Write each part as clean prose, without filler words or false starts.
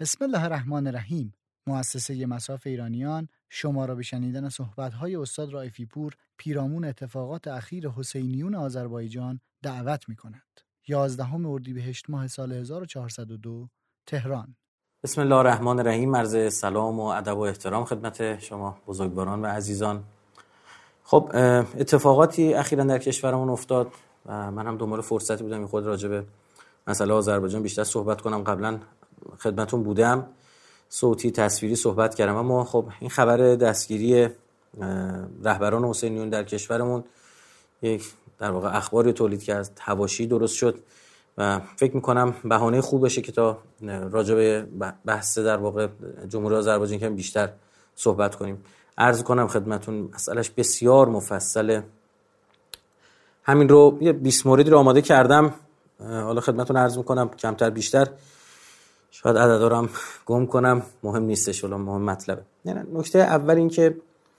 بسم الله الرحمن الرحیم. مؤسسه مصاف ایرانیان شما را به شنیدن صحبت‌های استاد رائفی پور پیرامون اتفاقات اخیر حسینیون آذربایجان دعوت می‌کند. 11 اردیبهشت ماه سال 1402 تهران. بسم الله الرحمن الرحیم. عرض سلام و ادب و احترام خدمت شما بزرگواران و عزیزان. خب اتفاقاتی اخیراً در کشورمون افتاد و من هم دنبال فرصتی بودم خود راجع به مسئله آذربایجان بیشتر صحبت کنم. قبلا خدمتون بودم، صوتی تصویری صحبت کردم، اما خب این خبر دستگیری رهبران حسینیون در کشورمون یک در واقع اخباری تولید کرد، حواشی درست شد و فکر میکنم بهانه خوب بشه که تا راجع به بحث در واقع جمهوری آذربایجان که بیشتر صحبت کنیم. عرض کنم خدمتون مسئلهش بسیار مفصله. همین رو یه 20 موردی رو آماده کردم، حالا خدمتون عرض میکنم کمتر بیشتر، شاید عددارم گم کنم، مهم نیستش، ولی مهم مطلبه. نکته اول این که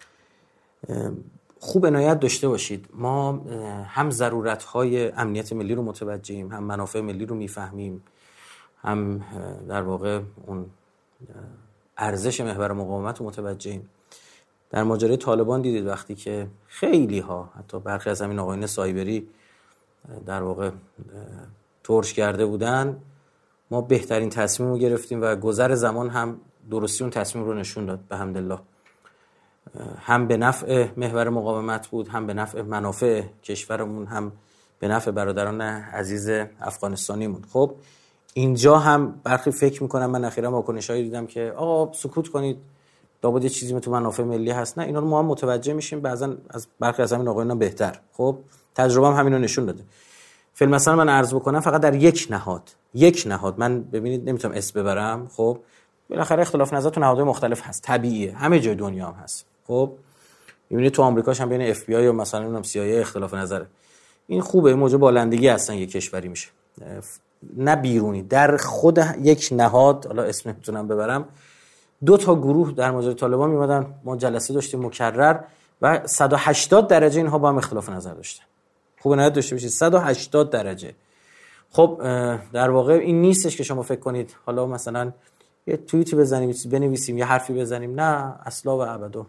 خوب عنایت داشته باشید، ما هم ضرورت‌های امنیت ملی رو متوجهیم، هم منافع ملی رو میفهمیم، هم در واقع اون ارزش محور مقاومت رو متوجهیم. در ماجرای طالبان دیدید وقتی که خیلی ها، حتی برخی از همین آقایان سایبری در واقع ترش کرده بودن، ما بهترین تصمیم رو گرفتیم و گذر زمان هم درستی اون تصمیم رو نشون داد به حمدالله. هم به نفع محور مقاومت بود، هم به نفع منافع کشورمون، هم به نفع برادران عزیز افغانستانیمون. خب اینجا هم برخی فکر میکنم، من اخیراً واکنشایی دیدم که آقا سکوت کنید، لابد یه چیزی تو منافع ملی هست. نه، اینا رو ما هم متوجه میشیم، بعضن از برخی از همین آقایان بهتر. خب تجربه هم همین رو نشون داده. فیلم مثلا من عرض بکنم فقط در یک نهاد من ببینید نمیتونم اسم ببرم، خب بالاخره اختلاف نظر تو نهادهای مختلف هست، طبیعیه، همه جای دنیا هم هست. خب میبینید تو آمریکاش هم بین اف بی آی و مثلا اونم سی آی ای اختلاف نظره. این خوبه، موجب بالندگی هستن یک کشوری میشه، نه بیرونی. در خود یک نهاد، حالا اسم نمیتونم ببرم، 2 تا گروه در ماجرای طالبان میومدن، ما جلسه داشتیم مکرر و 180 درجه اینها با هم اختلاف نظر داشتن. خوب عنایت داشته باشید، 180 درجه. خب در واقع این نیستش که شما فکر کنید حالا مثلا یه توییتی بزنیم، بنویسیم، یه حرفی بزنیم. نه، اصلا و ابدا.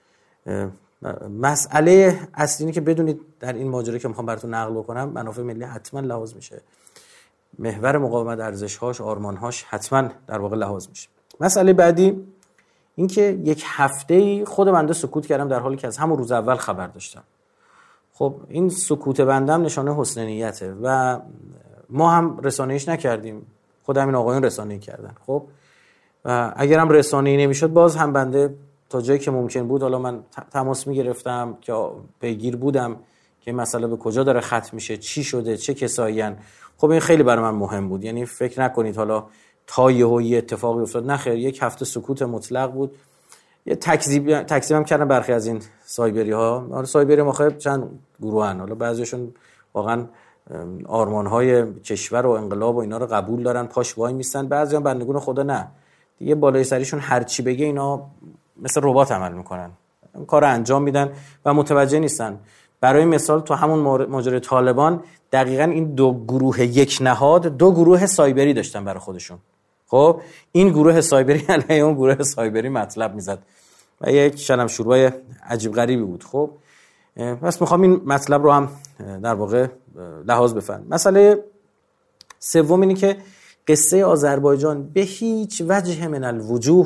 مسئله اصلی اینه که بدونید در این ماجرا که میخوام براتون نقل بکنم، منافع ملی حتما لحاظ میشه، محور مقاومت، ارزش‌هاش، آرمان‌هاش حتما در واقع لحاظ میشه. مسئله بعدی این که یک هفته‌ای خود بنده سکوت کردم در حالی که از همون روز اول خبر داشتم. خب این سکوت بندم نشانه حسن نیته و ما هم رسانه‌ایش نکردیم، خود همین آقایون رسانه‌ای کردن. خب و اگرم رسانه‌ای نمیشد، باز هم بنده تا جایی که ممکن بود، حالا من تماس میگرفتم که پیگیر بودم که مسئله به کجا داره ختم میشه، چی شده، چه کسایین. خب این خیلی برای من مهم بود. یعنی فکر نکنید حالا تا یه اتفاقی افتاد، نه خیر، یک هفته سکوت مطلق بود. یه تکذیبم کردن برخی از این سایبری ها. حالا سایبری ما خیلی چند گروهن، حالا بعضیشون واقعا آرمان‌های کشور و انقلاب و اینا رو قبول دارن، پاش وای میستن. بعضی هم بندگون خدا نه دیگه، بالای سریشون هر چی بگه اینا مثل ربات عمل میکنن، این کارو انجام میدن و متوجه نیستن. برای مثال تو همون ماجرای طالبان دقیقاً این 2 گروه یک نهاد 2 گروه سایبری داشتن برای خودشون. خب این گروه سایبری علیه اون گروه سایبری مطلب میزد و یک شلم شوربای عجیب غریبی بود. خب بس میخوام این مطلب رو هم در واقع لحاظ بفرمایید. مسئله سوم اینه که قصه آذربایجان به هیچ وجه من الوجوه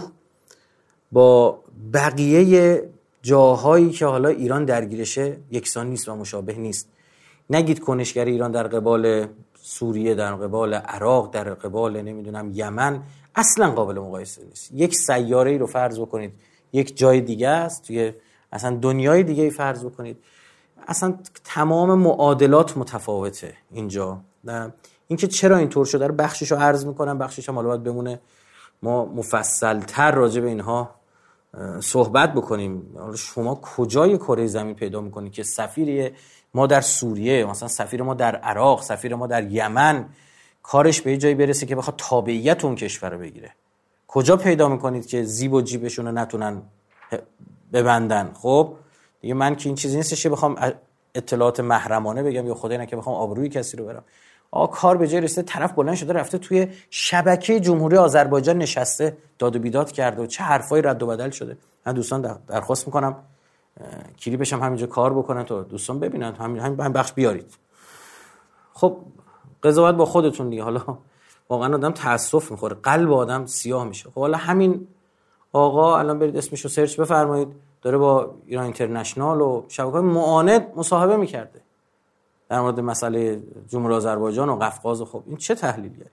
با بقیه جاهایی که حالا ایران درگیرشه یکسان نیست و مشابه نیست. نگید کنشگر ایران در قبال سوریه، در قبال عراق، در قبال نمیدونم یمن، اصلا قابل مقایسه نیست. یک سیاره ای رو فرض بکنید یک جای دیگه است، توی اصلا دنیای دیگه ای فرض بکنید، اصلا تمام معادلات متفاوته اینجا. اینکه چرا اینطور شده رو بخششو عرض میکنم، بخشش هم حالا باید بمونه ما مفصل‌تر راجع به اینها صحبت بکنیم. شما کجای کره زمین پیدا میکنید که سفیر ما در سوریه، مثلا سفیر ما در عراق، سفیر ما در یمن کارش به جایی برسه که بخواد تابعیت اون کشور رو بگیره؟ کجا پیدا میکنید که زیب و جیبشون رو نتونن ببندن؟ خب دیگه من که این چیزی نیستش که بخوام اطلاعات محرمانه بگم یا خدای نکنه بخوام آبروی کسی رو برم. کار به جای رسیده، طرف بلند شده رفته توی شبکه جمهوری آذربایجان نشسته داد و بیداد کرده و چه حرفایی رد و بدل شده. من دوستان درخواست میکنم کلیپش هم همینجا کار بکنن تا دوستان ببینن، همین بخش بیارید. خب قضاوت با خودتون دیگه. حالا واقعا آدم تاسف میخوره، قلب آدم سیاه میشه. خب حالا همین آقا الان برید اسمشو سرچ بفرمایید، داره با ایران اینترنشنال و شبکه‌های معاند مصاحبه میکرده در مورد مسئله جمهوری آذربایجان و قفقاز. خب این چه تحلیلیه؟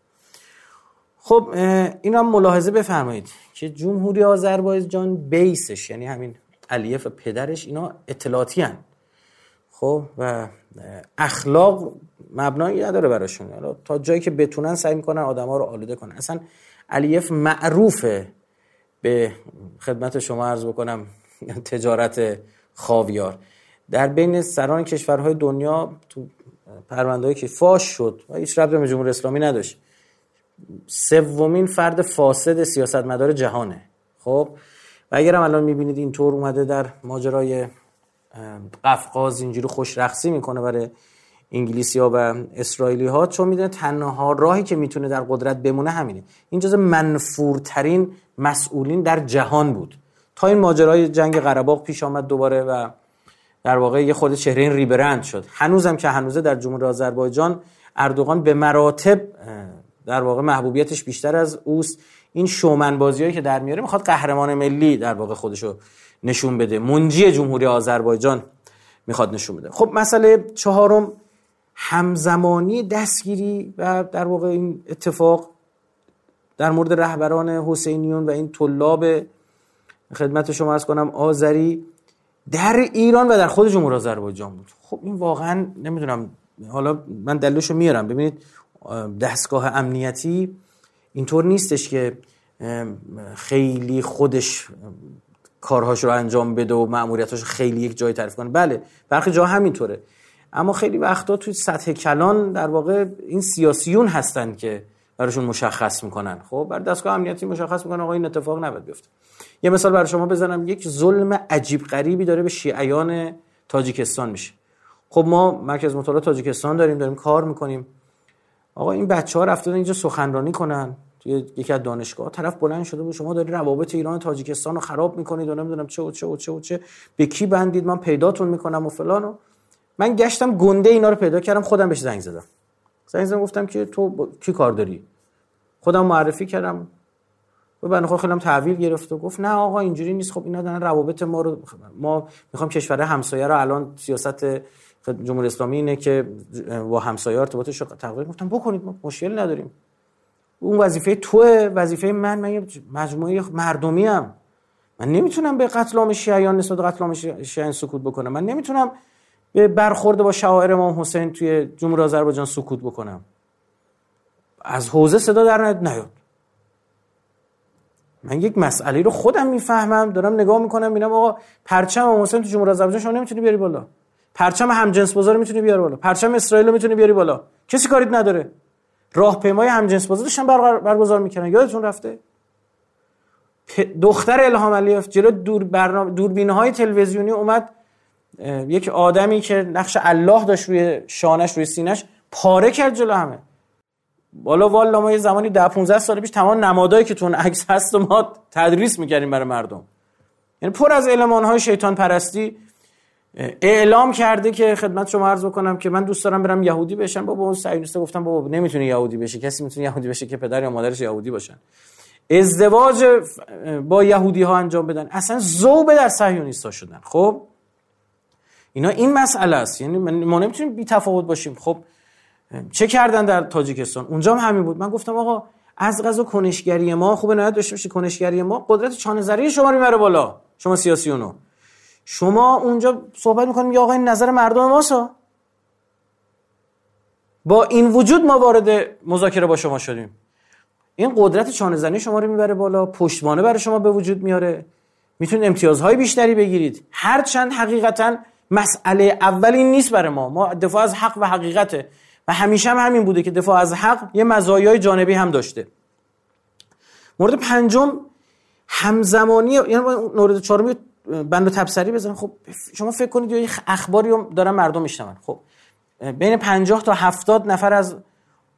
خب اینا هم ملاحظه بفرمایید که جمهوری آذربایجان بیسش، یعنی همین علیف پدرش، اینا اطلاعاتی هن. خب و اخلاق مبنایی نداره براشون، تا جایی که بتونن سعی میکنن آدما رو آلوده کنن. اصلا علیف معروفه به خدمت شما عرض بکنم تجارت خاویار. در بین سران کشورهای دنیا تو پرونده‌ای که فاش شد و هیچ ربطی به جمهوری اسلامی نداشت، سومین فرد فاسد سیاستمدار جهانه. خب و اگرم الان میبینید اینطور اومده در ماجرای قفقاز اینجوری خوش رقصی میکنه برای انگلیسی‌ها و اسرائیلی‌ها، چون میدونه تنها راهی که میتونه در قدرت بمونه همینه. این جزء منفورترین مسئولین در جهان بود تا این ماجرای جنگ قره باغ پیش آمد دوباره و در واقع یه خورده چهره این ریبرند شد. هنوزم که هنوزه در جمهوری آذربایجان اردوغان به مراتب در واقع محبوبیتش بیشتر از اوست. این شومن بازیایی که در میاره میخواد قهرمان ملی در واقع خودشو نشون بده، منجی جمهوری آذربایجان میخواد نشون بده. خب مسئله چهارم همزمانی دستگیری و در واقع این اتفاق در مورد رهبران حسینیون و این طلاب خدمت شما عرض کنم آذری در ایران و در خود جمهوری آذربایجان بود. خب این واقعا نمیدونم، حالا من دلیلشو میارم. ببینید دستگاه امنیتی اینطور نیستش که خیلی خودش کارهاش رو انجام بده و مأموریتاش خیلی یک جای تعریف کنه. بله برخی جا همینطوره، اما خیلی وقتا توی سطح کلان در واقع این سیاسیون هستن که براشون مشخص میکنن. خب بر دستگاه امنیتی مشخص میکنن آقا این اتفاق نباید بیفته. یه مثال برای شما بزنم، یک ظلم عجیب غریبی داره به شیعیان تاجیکستان میشه. خب ما مرکز مطالعات تاجیکستان داریم کار میکنیم. آقا این بچه‌ها رفتن اینجا سخنرانی کنن توی یکی از دانشگاه، طرف بلند شده بود شما دارید روابط ایران و تاجیکستان رو خراب میکنید و نمیدونم چه به کی بندید، من پیداتون میکنم و فلان. من گشتم گنده اینا رو پیدا کردم، خودم بهش زنگ زدم گفتم که تو کی کار داری، خودم معرفی کردم و بنده خدا خیلی تحویل گرفت و گفت نه آقا اینجوری نیست. خب اینا دارن روابط ما میخوام کشور همسایه رو، الان سیاست جمهوری اسلامی اینه که با همسایه ارتباطش رو تقویت. گفتم بکنید، ما مشکل نداریم، اون وظیفه توئه، وظیفه من یه مجموعه مردمی ام. من نمیتونم به قتل عام شیعیان نسبت به قتل عام شیعیان سکوت بکنم، من نمیتونم به برخورد با شعائر امام حسین توی جمهوری آذربایجان سکوت بکنم. از حوزه صدا در نیاد. من یک مسئله رو خودم میفهمم، دارم نگاه میکنم میبینم آقا پرچم امام حسین تو جمهوری آذربایجان شما نمیتونی بیاری بالا، پرچم همجنس‌بازا رو میتونی بیاری بالا، پرچم اسرائیل رو میتونی بیاری بالا، کسی کاریت نداره. راهپیمای همجنس‌بازا داشتن برگزار میکنن، یادتون رفته؟ دختر الهام علیف جلو دوربین‌های تلویزیونی اومد، یک آدمی که نقش الله داشت روی شانش روی سینش پاره کرد جلو همه. والا ما یه زمانی 10-15 سال پیش تمام نمادایی که تو اون عکس هست و ما تدریس می‌کردیم برای مردم، یعنی پر از المان‌های شیطان پرستی اعلام کرده که خدمت شما عرض بکنم که من دوست دارم برم یهودی بشم. بابا اون صهیونیستا گفتن بابا نمیتونه یهودی بشه، کسی میتونه یهودی بشه که پدر یا مادرش یهودی باشن، ازدواج با یهودی ها انجام بدن، اصلا ذوب در صهیونیستا شدن. خب اینا این مسئله است، یعنی ما نمیتونیم بی تفاوت باشیم. خب چه کردن در تاجیکستان؟ اونجا هم همین بود. من گفتم آقا از قضا کنشگری ما خوبه نهایت داشته باشه، کنشگری ما قدرت چانه‌زنی شما رو میبره بالا، شما سیاسیونو. شما اونجا صحبت میکنیم یا آقا این نظر مردم ماسا، با این وجود ما وارد مذاکره با شما شدیم. این قدرت چانه‌زنی شما رو میبره بالا، پشتوانه برای شما به وجود میاره، میتونید امتیازهای بیشتری بگیرید. هرچند حقیقتا مسئله اول این نیست برای ما دفاع از حق و حقیقته و همیشه هم همین بوده که دفاع از حق یه مزایای جانبی هم داشته. مورد پنجم همزمانی، یعنی مورد چهارم بند و تبصری بزنم. خب شما فکر کنید یه اخباری رو دارن مردم میشنون، خب بین 50 تا 70 نفر از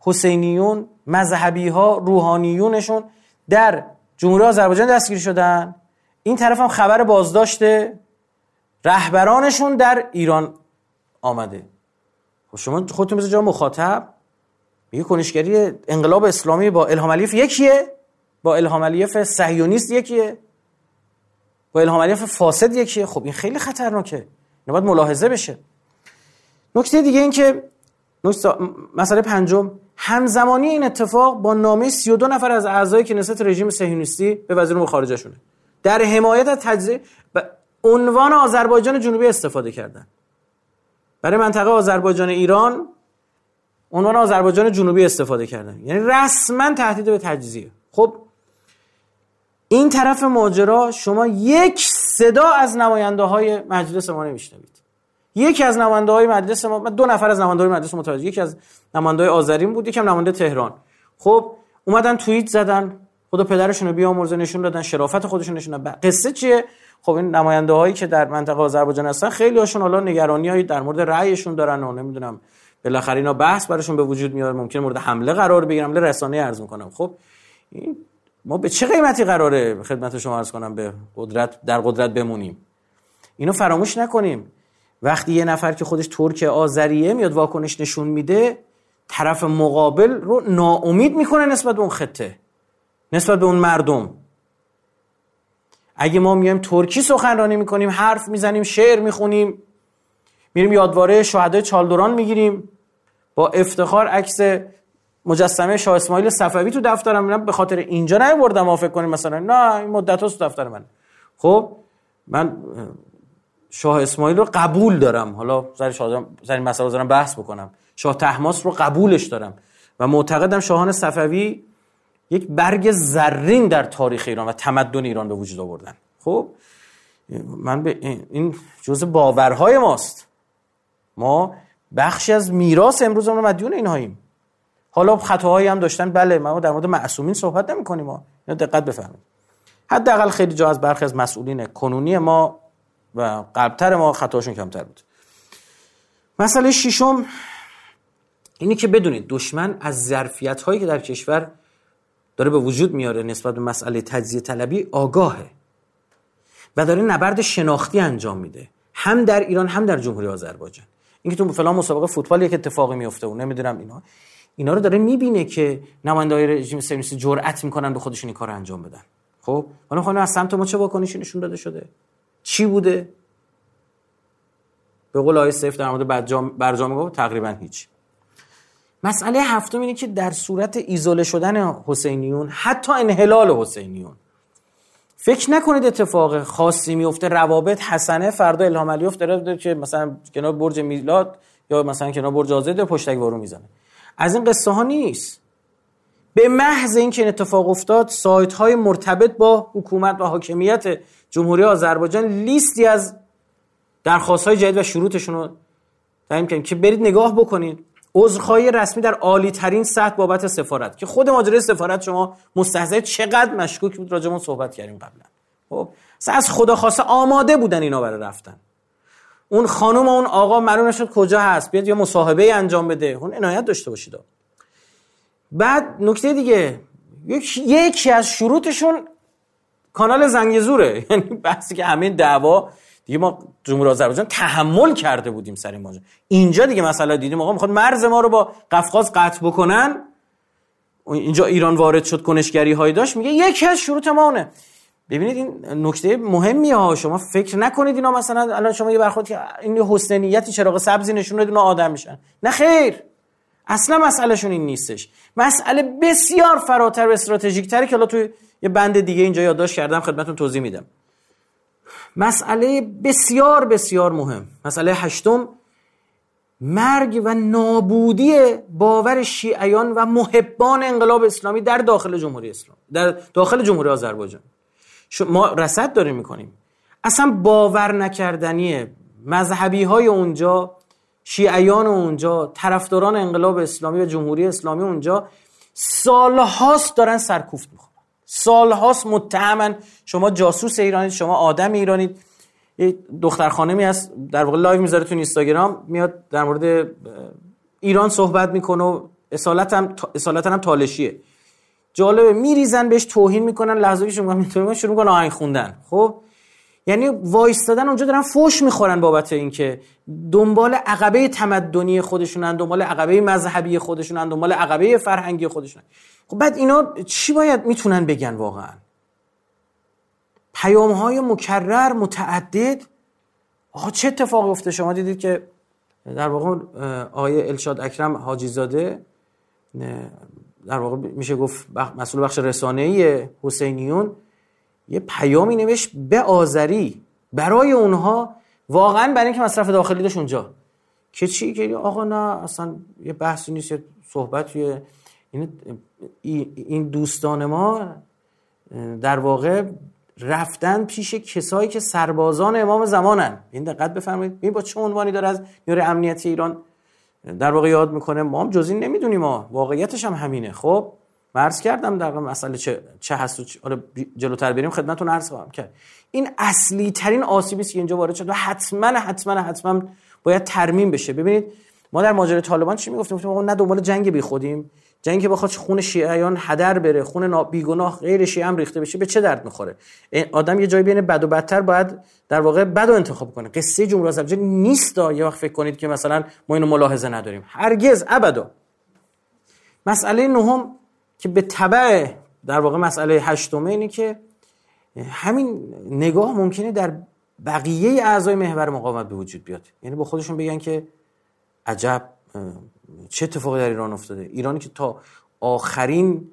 حسینیون، مذهبی ها، روحانیونشون در جمهوری آذربایجان دستگیر شدن، این طرف هم خبر بازداشت رهبرانشون در ایران آمده. خب شما خودتون بذار جا مخاطب، میگه کنشگری انقلاب اسلامی با الهام علیف یکیه، با الهام علیف صهیونیست یکیه، با الهام علیف فاسد یکیه. خب این خیلی خطرناکه، این باید ملاحظه بشه. نکته دیگه این که مسئله پنجم، همزمانی این اتفاق با نامه 32 نفر از اعضای کنست رژیم صهیونیستی به وزیر امور خارجه شونه در حمایت از تجزیه عنوان آذربایجان جنوبی استفاده کردن. برای منطقه آذربایجان ایران عنوان آذربایجان جنوبی استفاده کردن، یعنی رسما تهدید به تجزیه. خب این طرف ماجرا شما یک صدا از نماینده های مجلس ما نمیشنوید. یکی از نماینده های مجلس ما، 2 نفر از نماینده های مجلس متوجه، یکی از نماینده های آذرین بود، یکی هم نماینده تهران. خب اومدن توییت زدن، خدا پدرشون رو بیامرزه، نشون دادن شرافت خودشون نشون دادن. قصه چیه؟ خب این نماینده هایی که در منطقه آذربایجان هستن خیلی هاشون حالا نگرانی‌هایی در مورد رأیشون دارن و نمیدونم بالاخره اینا بحث براشون به وجود میاد، ممکنه مورد حمله قرار بگیرن، حمله رسانه‌ای عرض می‌کنم. خب این ما به چه قیمتی قراره خدمت شما عرض کنم به قدرت بمونیم؟ اینو فراموش نکنیم. وقتی یه نفر که خودش ترک آذریه میاد واکنش نشون میده، طرف مقابل رو ناامید میکنه نسبت به اون خطه، نسبت به اون مردم. اگه ما میایم ترکی سخنرانی میکنیم، حرف میزنیم، شعر میخونیم، میریم یادواره شهدای چالدوران میگیریم، با افتخار عکس مجسمه شاه اسماعیل صفوی تو دفترم میرم، به خاطر اینجا نیاوردم ما فکر کنیم مثلا نه این مدت‌هاست تو دفتر من. خب من شاه اسماعیل رو قبول دارم، حالا سر این مسئله دارم بحث بکنم، شاه طهماسب رو قبولش دارم و معتقدم شاهان صفوی یک برگ زرین در تاریخ ایران و تمدن ایران به وجود آوردن. خب من به این جزء باورهای ماست، ما بخشی از میراث امروز ما مدیون اینهاییم. حالا خطاهایی هم داشتن، بله، ما در مورد معصومین صحبت نمی‌کنیم، ما اینو دقت بفهمید. حداقل خیلی جا از برخی از مسئولین کنونی ما و قلبتر ما خطاشون کمتر بود. مسئله ششم اینی که بدونید دشمن از ظرفیت‌هایی که در کشور داره به وجود میاره نسبت به مسئله تجزیه طلبی آگاهه و داره نبرد شناختی انجام میده، هم در ایران هم در جمهوری آذربایجان. اینکه تو فلان مسابقه فوتبال یک اتفاقی میفته و نمیدونم اینا رو داره میبینه که نماینده‌های رژیم صهیونیستی جرأت میکنن به خودشون این کارو انجام بدن. خب حالا خانم از سمت ما چه واکنشی نشون داده شده؟ چی بوده؟ به قول آقای سیف در مورد برجام گفت تقریبا هیچ. مسئله هفتم اینه که در صورت ایزوله شدن حسینیون، حتی انحلال حسینیون، فکر نکنید اتفاق خاصی میفته، روابط حسنه فردا الهام علیف داره که مثلا کنار برج میلاد یا مثلا کنار برج آزاد پشتک وارو میزنه. از این قصه ها نیست. به محض اینکه این اتفاق افتاد، سایت های مرتبط با حکومت و حاکمیت جمهوری آذربایجان لیستی از درخواست های جدید و شروطشون رو تعیین کردن که برید نگاه بکنید. عذرخواهی رسمی در عالی ترین سطح بابت سفارت که خود ماجرای سفارت شما مستحضر چقدر مشکوک بود، راجع به اون صحبت کردیم قبلا. خب از خدا خواسته آماده بودن اینا برای رفتن. اون خانم و اون آقا معلوم نشد کجا هست، بیاد یا مصاحبه انجام بده، اون عنایت داشته باشید. بعد نکته دیگه، یکی از شروطشون کانال زنگزوره، یعنی بحثی که همه دعوا دیگه ما جمهوری آذربایجان تحمل کرده بودیم سر این ماجرا، اینجا دیگه مسئله دیدیم آقا میخواد مرز ما رو با قفقاز قطع بکنن، اینجا ایران وارد شد، کنشگری هایی داشت، میگه یکی از شروط ما اونه. ببینید این نکته مهمیه ها، شما فکر نکنید اینا مثلا الان شما یه برخورد که این حسینیتی چراغ سبزی نشون داد اینا آدم میشن، نه خیر، اصلا مسئلهشون این نیستش. مسئله بسیار فراتر و استراتژیک تره که حالا توی یه بند دیگه اینجا یادداشت کردم خدمتتون توضیح میدم. مسئله بسیار بسیار مهم، مسئله هشتم، مرگ و نابودی باور شیعیان و محبان انقلاب اسلامی در داخل جمهوری اسلامی، در داخل جمهوری آذربایجان. ما رصد داریم میکنیم، اصلا باور نکردنیه. مذهبی های اونجا، شیعیان اونجا، طرفداران انقلاب اسلامی و جمهوری اسلامی اونجا سالهاست دارن سرکوفت میخورن، سالهاست متهمن شما جاسوس ایرانید، شما آدم ایرانید. یه دختر خانمی هست در واقع لایو میذاره تو اینستاگرام، میاد در مورد ایران صحبت میکنه و اصالتا هم تالشیه. جالبه میریزن بهش توهین میکنن، لحظه که شروع میکنن آهنگ خوندن. خب یعنی وایستادن اونجا دارن فوش میخورن بابت اینکه دنبال عقبه تمدنی خودشونن، دنبال عقبه مذهبی خودشونن، دنبال عقبه فرهنگی خودشونن. خب بعد اینا چی باید میتونن بگن واقعا؟ پیام‌های مکرر متعدد. آقا چه اتفاقی افتاده؟ شما دیدید که در واقع آقای الشاد اکرم حاجی زاده در واقع میشه گفت مسئول بخش رسانه‌ای حسینیون یه پیامی نوشت به آذری برای اونها، واقعا برای اینکه مصرف داخلی داشت اونجا که چی که آقا نه اصلا یه بحثی نیست، یه صحبتیه. این دوستان ما در واقع رفتن پیش کسایی که سربازان امام زمانن. این دقت بفرمایید این با چه عنوانی داره از نیروی امنیتی ایران در واقع یاد میکنه. ما هم جزئی نمیدونیم، ما واقعیتش هم همینه. خب عرض کردم در مسئله چه هست و حالا جلوتر بریم خدمتتون عرض خواهم کرد. این اصلی ترین آسیبی است که اینجا وارد شد و حتما باید ترمیم بشه. ببینید ما در ماجرای طالبان چی میگفتیم؟ گفتیم آقا نه دنبال جنگ بی خودیم، جنگی که بخواد خون شیعیان هدر بره، خون بیگناه غیر شیعه هم ریخته بشه، به چه درد میخوره؟ آدم یه جایی بین بد و بدتر باید در واقع بد رو انتخاب کنه. قصه جمهوری اسلامی نیست یه وقت فکر کنید که مثلا ما اینو ملاحظه نداریم، هرگز ابدا. مسئله نهم که به تبع در واقع مسئله هشتمه اینه که همین نگاه ممکنه در بقیه اعضای محور مقاومت به وجود بیاد. یعنی با خودشون بگن که عجب چه اتفاقی در ایران افتاده، ایرانی که تا آخرین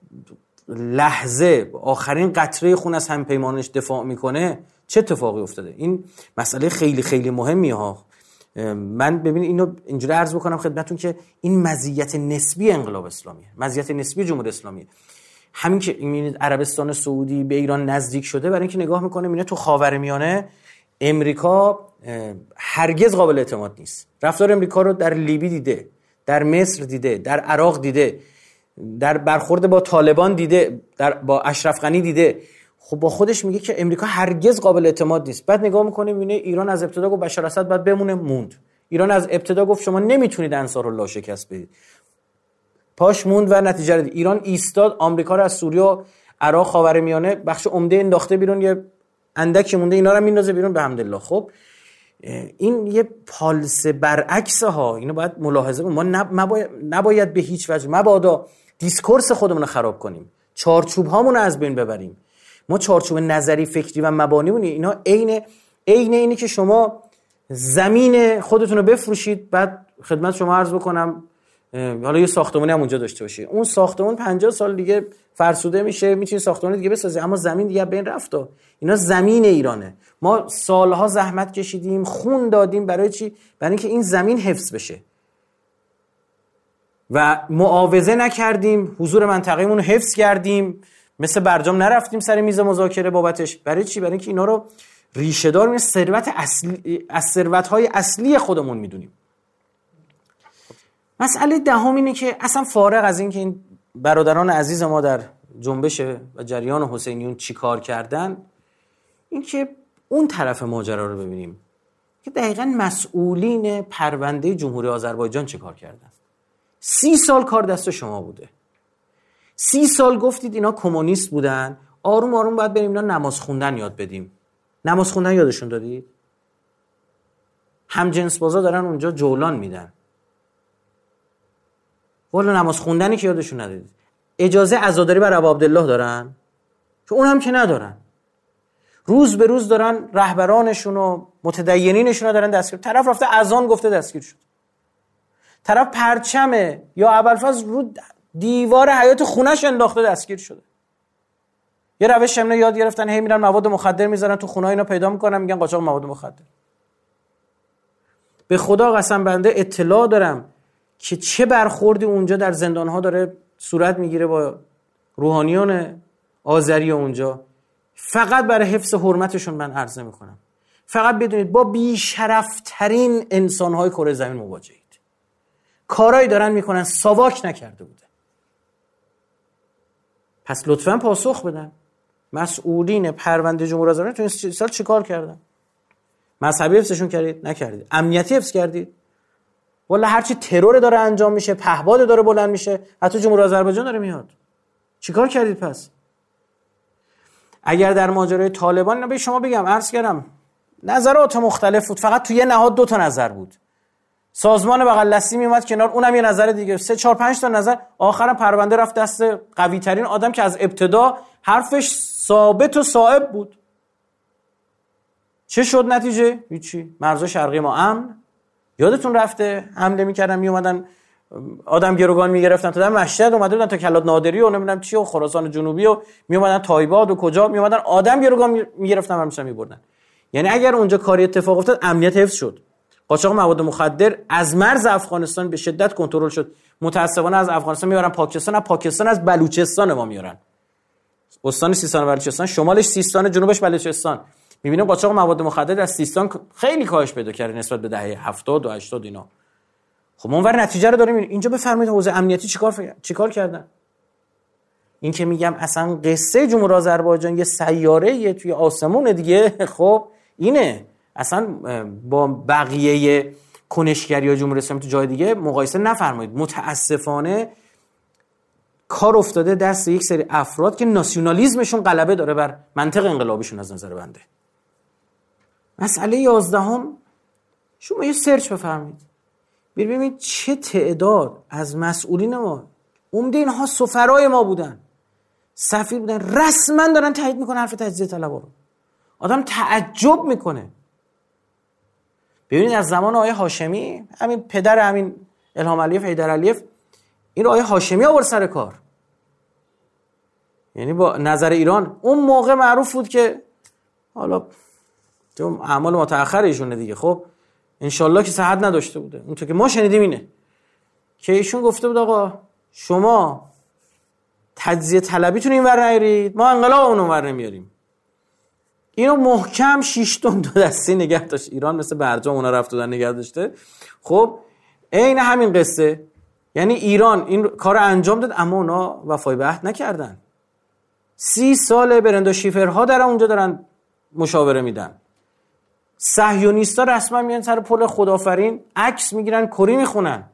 لحظه آخرین قطره خون از همپیمانش دفاع میکنه، چه اتفاقی افتاده. این مسئله خیلی خیلی مهمیه ها. من ببینید اینو اینجوری عرض بکنم خدمتتون که این مزیت نسبی انقلاب اسلامیه، مزیت نسبی جمهوری اسلامیه. همین که میبینید عربستان سعودی به ایران نزدیک شده، برای اینکه نگاه میکنه میبینه تو خاورمیانه امریکا هرگز قابل اعتماد نیست. رفتار امریکا رو در لیبی دیده، در مصر دیده، در عراق دیده، در برخورد با طالبان دیده، با اشرف غنی دیده. خب با خودش میگه که امریکا هرگز قابل اعتماد نیست. بعد نگاه میکنه میبینه ایران از ابتدا گفت بشار اسد باید بمونه، موند. ایران از ابتدا گفت شما نمیتونید انصارالله شکست بدید، پاش موند و نتیجه رو دید. ایران ایستاد، آمریکا رو از سوریه و عراق خاورمیانه بخش عمده انداخته بیرون، یه اندکی مونده اینا رو میندازه بیرون به حمدالله. خب این یه پالس برعکس ها، اینو باید ملاحظه کنیم. ما نباید به هیچ وجه مبادا دیسکورس خودمون رو خراب کنیم، چارچوب هامون رو از بین ببریم. ما چارچوب نظری فکری و مبانیمون اینا عین اینی که شما زمین خودتون رو بفروشید، بعد خدمت شما عرض بکنم حالا یه ساختمانی هم اونجا داشته باشی، اون ساختمان 50 سال دیگه فرسوده میشه، میتونی ساختمان دیگه بسازی، اما زمین دیگه بین رفت. اینا زمین ایرانه. ما سالها زحمت کشیدیم، خون دادیم برای چی؟ برای اینکه این زمین حفظ بشه و معاوضه نکردیم، حضور منطقه‌مون رو حفظ کردیم، مثل برجام نرفتیم سر میز مذاکره بابتش. برای چی؟ برای اینکه اینا رو ریشه دار ثروت اصلی از ثروت‌های اصلی خودمون میدونیم. مسئله دهم اینه که اصلا فارغ از این که این برادران عزیز ما در جنبش و جریان حسینیون چی کار کردن، این که اون طرف ماجرا رو ببینیم که دقیقاً مسئولین پرونده جمهوری آذربایجان چه کار کردن. 30 سال کار دست شما بوده. 30 سال گفتید اینا کمونیست بودن، آروم آروم باید بریم اینا نماز خوندن یاد بدیم. نماز خوندن یادشون دادید؟ همجنس بازا دارن اونجا جولان میدن. والا نماز خوندنی که یادشون ندادید. اجازه عزاداری بر ابا عبدالله دارن که اون هم که ندارن. روز به روز دارن رهبرانشون و متدینینشون رو دارن دستگیر. طرف رفته اذان گفته دستگیر شد. طرف پرچمه یا ابوالفضل رو دیوار حیاط خونش انداخته دستگیر شده. یه روش اینا یاد گرفتن، هی میرن مواد مخدر میذارن تو خونه اینا پیدا میکنن، میگن قاچاق مواد مخدر. به خدا قسم بنده اطلاع دارم که چه برخوردی اونجا در زندان‌ها داره صورت میگیره با روحانیان آذری اونجا. فقط برای حفظ حرمتشون من عرضه میکنم، فقط بدونید با بی‌شرف‌ترین انسان‌های کره زمین مواجهید. کارایی دارن میکنن ساواک نکرده بوده. پس لطفاً پاسخ بدن. مسئولین پرونده جمهوری آذربایجان تو این 30 سال چیکار کردن؟ مذهبی حفظشون کردید؟ نکردید. امنیتی حفظ کردید؟ والا هرچی ترور داره انجام میشه، پهباد داره بلند میشه، حتی جمهوری آذربایجان داره میاد. چیکار کردید پس؟ اگر در ماجرای طالبان به شما بگم، عرض کردم نظرات مختلف بود، فقط تو یه نهاد 2 تا نظر بود. سازمان بغل دستی میومد کنار، اونم یه نظر دیگه، 3 4 5 تا نظر، آخرام پرونده رفت دست قوی ترین آدم که از ابتدا حرفش ثابت و صائب بود. چه شد نتیجه؟ هیچی. مرزهای شرقی ما امن. یادتون رفته حمله میکردن میومدن آدم گروگان میگرفتن تا در مشهد اومده بودن تا کلات نادری و نمیدونم چی و خراسان جنوبی و میومدن تایباد و کجا میومدن آدم گروگان میگرفتن و میشن میبردن. یعنی اگر اونجا کاری اتفاق افتاد امنیت حفظ شد. قاچاق مواد مخدر از مرز افغانستان به شدت کنترل شد. متاسفانه از افغانستان میبرن پاکستان، از پاکستان از بلوچستان ما میارن. استان سیستان و بلوچستان، شمالش سیستان، جنوبش بلوچستان. میبینیم قاچاق مواد مخدر از سیستان خیلی کاهش پیدا کرده نسبت به دهه 70 و 80 اینا. خب ما اونور نتیجه رو داریم. اینجا بفرمایید حوزه امنیتی چیکار کردن؟ این که میگم اصلا قصه جمهوری آذربایجان یه سیاره‌ای توی آسمون دیگه، خب اینه. اصلا با بقیه کنشگری یا جمهوری اسلامی تو جای دیگه مقایسه نفرمایید. متاسفانه کار افتاده دست یک سری افراد که ناسیونالیسمشون غلبه داره بر منطق انقلابیشون از نظر بنده. مسئله 11 شما یه سرچ بفرمایید ببینید چه تعداد از مسئولین ما، عمده اینها سفرای ما بودن، سفیر بودن، رسما دارن تایید میکنن حرف تجزیه طلبها رو. آدم تعجب میکنه. ببینید از زمان آقای هاشمی، همین پدر همین الهام علیف، حیدر علیف، این رو آقای هاشمی آورد سر کار. یعنی با نظر ایران اون موقع معروف بود که حالا تو اعمال متأخر ایشونه دیگه، خب انشالله که صحت نداشته بوده. اون تو که ما شنیدیم اینه که ایشون گفته بود آقا شما تجزیه طلبیتون این ور نیارید، ما انقلاب اون ور نمیاریم. اینو محکم 6 تا 2 دسته نگه داشت. ایران مثل برجام اونا رفت دادن نگه داشته. خب عین همین قصه، یعنی ایران این کار انجام داد اما اونا وفای به عهد نکردن. 30 سال برندا شیفرها در اونجا دارن مشاوره میدن. صهیونیستا رسما میان سر پل خدافرین عکس میگیرن، کری میخونن.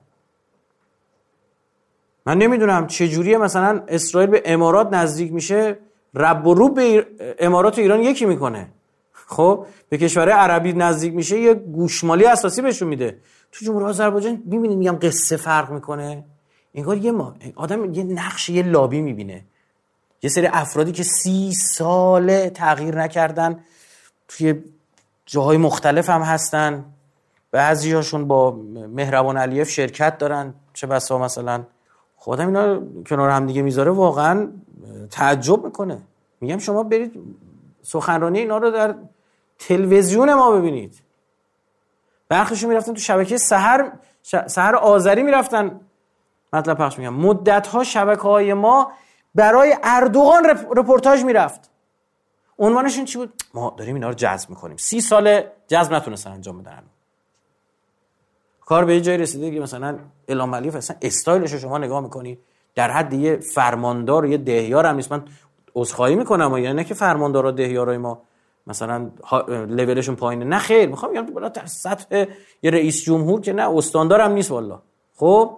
من نمیدونم چه جوریه مثلا اسرائیل به امارات نزدیک میشه، رب و روب به امارات و ایران یکی میکنه. خب به کشورهای عربی نزدیک میشه یه گوشمالی اساسی بهشون میده. تو جمهوری آذربایجان میبینید میگم قصه فرق میکنه. انگار یه آدم یه نقش یه لابی میبینه، یه سری افرادی که 30 ساله تغییر نکردن، توی جاهای مختلف هم هستن، بعضی هاشون با مهربان علیف شرکت دارن، چه بسا مثلا خودم اینا کنار هم دیگه میذاره واقعا تعجب میکنه. میگم شما برید سخنرانی اینا رو در تلویزیون ما ببینید. برخیشون میرفتن تو شبکه سحر آذری میرفتن مطلب پخش میگم. مدت‌ها شبکه‌های ما برای اردوغان رپورتاج میرفت. عنوانشون چی بود؟ ما داریم اینا رو جذب میکنیم. 30 سال جذب نتونستن انجام بدن. کار به یه جایی رسیده که مثلا الهام علیف اصلا استایلش رو شما نگاه میکنی در حد یه فرماندار یه دهیار هم نیست. من عذرخواهی میکنم یعنی نه که فرماندار و دهیارای ما مثلا لولشون پایینه، نه خیر، میخوام بگم بالا در سطح یه رئیس جمهور که نه استاندار هم نیست والله. خب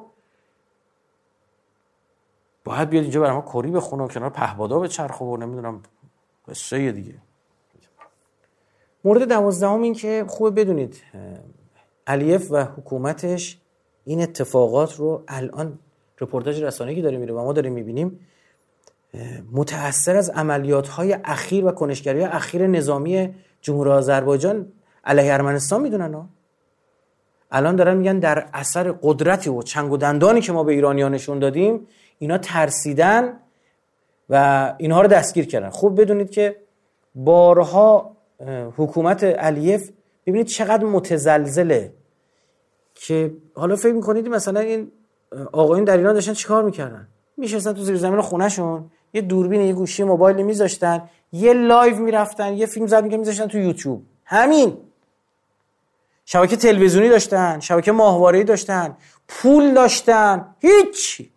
باید بیاد اینجا برای ما کری بخونه و کنار پهبادا به چرخ و نمیدونم قصه دیگه. مورد 12 این که خوب بدونید علیف و حکومتش این اتفاقات رو الان رپورتاج رسانه‌ای که داره میره و ما داریم میبینیم متأثر از عملیات‌های اخیر و کنشگری‌های اخیر نظامی جمهوری آذربایجان علیه ارمنستان میدونن. الان دارن میگن در اثر قدرتی و چنگ و دندانی که ما به ایرانیان نشون دادیم اینا ترسیدن و اینها رو دستگیر کردن. خوب بدونید که بارها حکومت علیف ببینید چقدر متزلزله که حالا فکر میکنید مثلا این آقایون در ایران داشتن چیکار میکردن؟ میشستن تو زیر زمین خونهشون، یه دوربین یه گوشی موبایل میذاشتن، یه لایو میرفتن، یه فیلم زد میذاشتن تو یوتیوب. همین. شبکه تلویزیونی داشتن، شبکه ماهواره‌ای داشتن، پول داشتن، هیچ.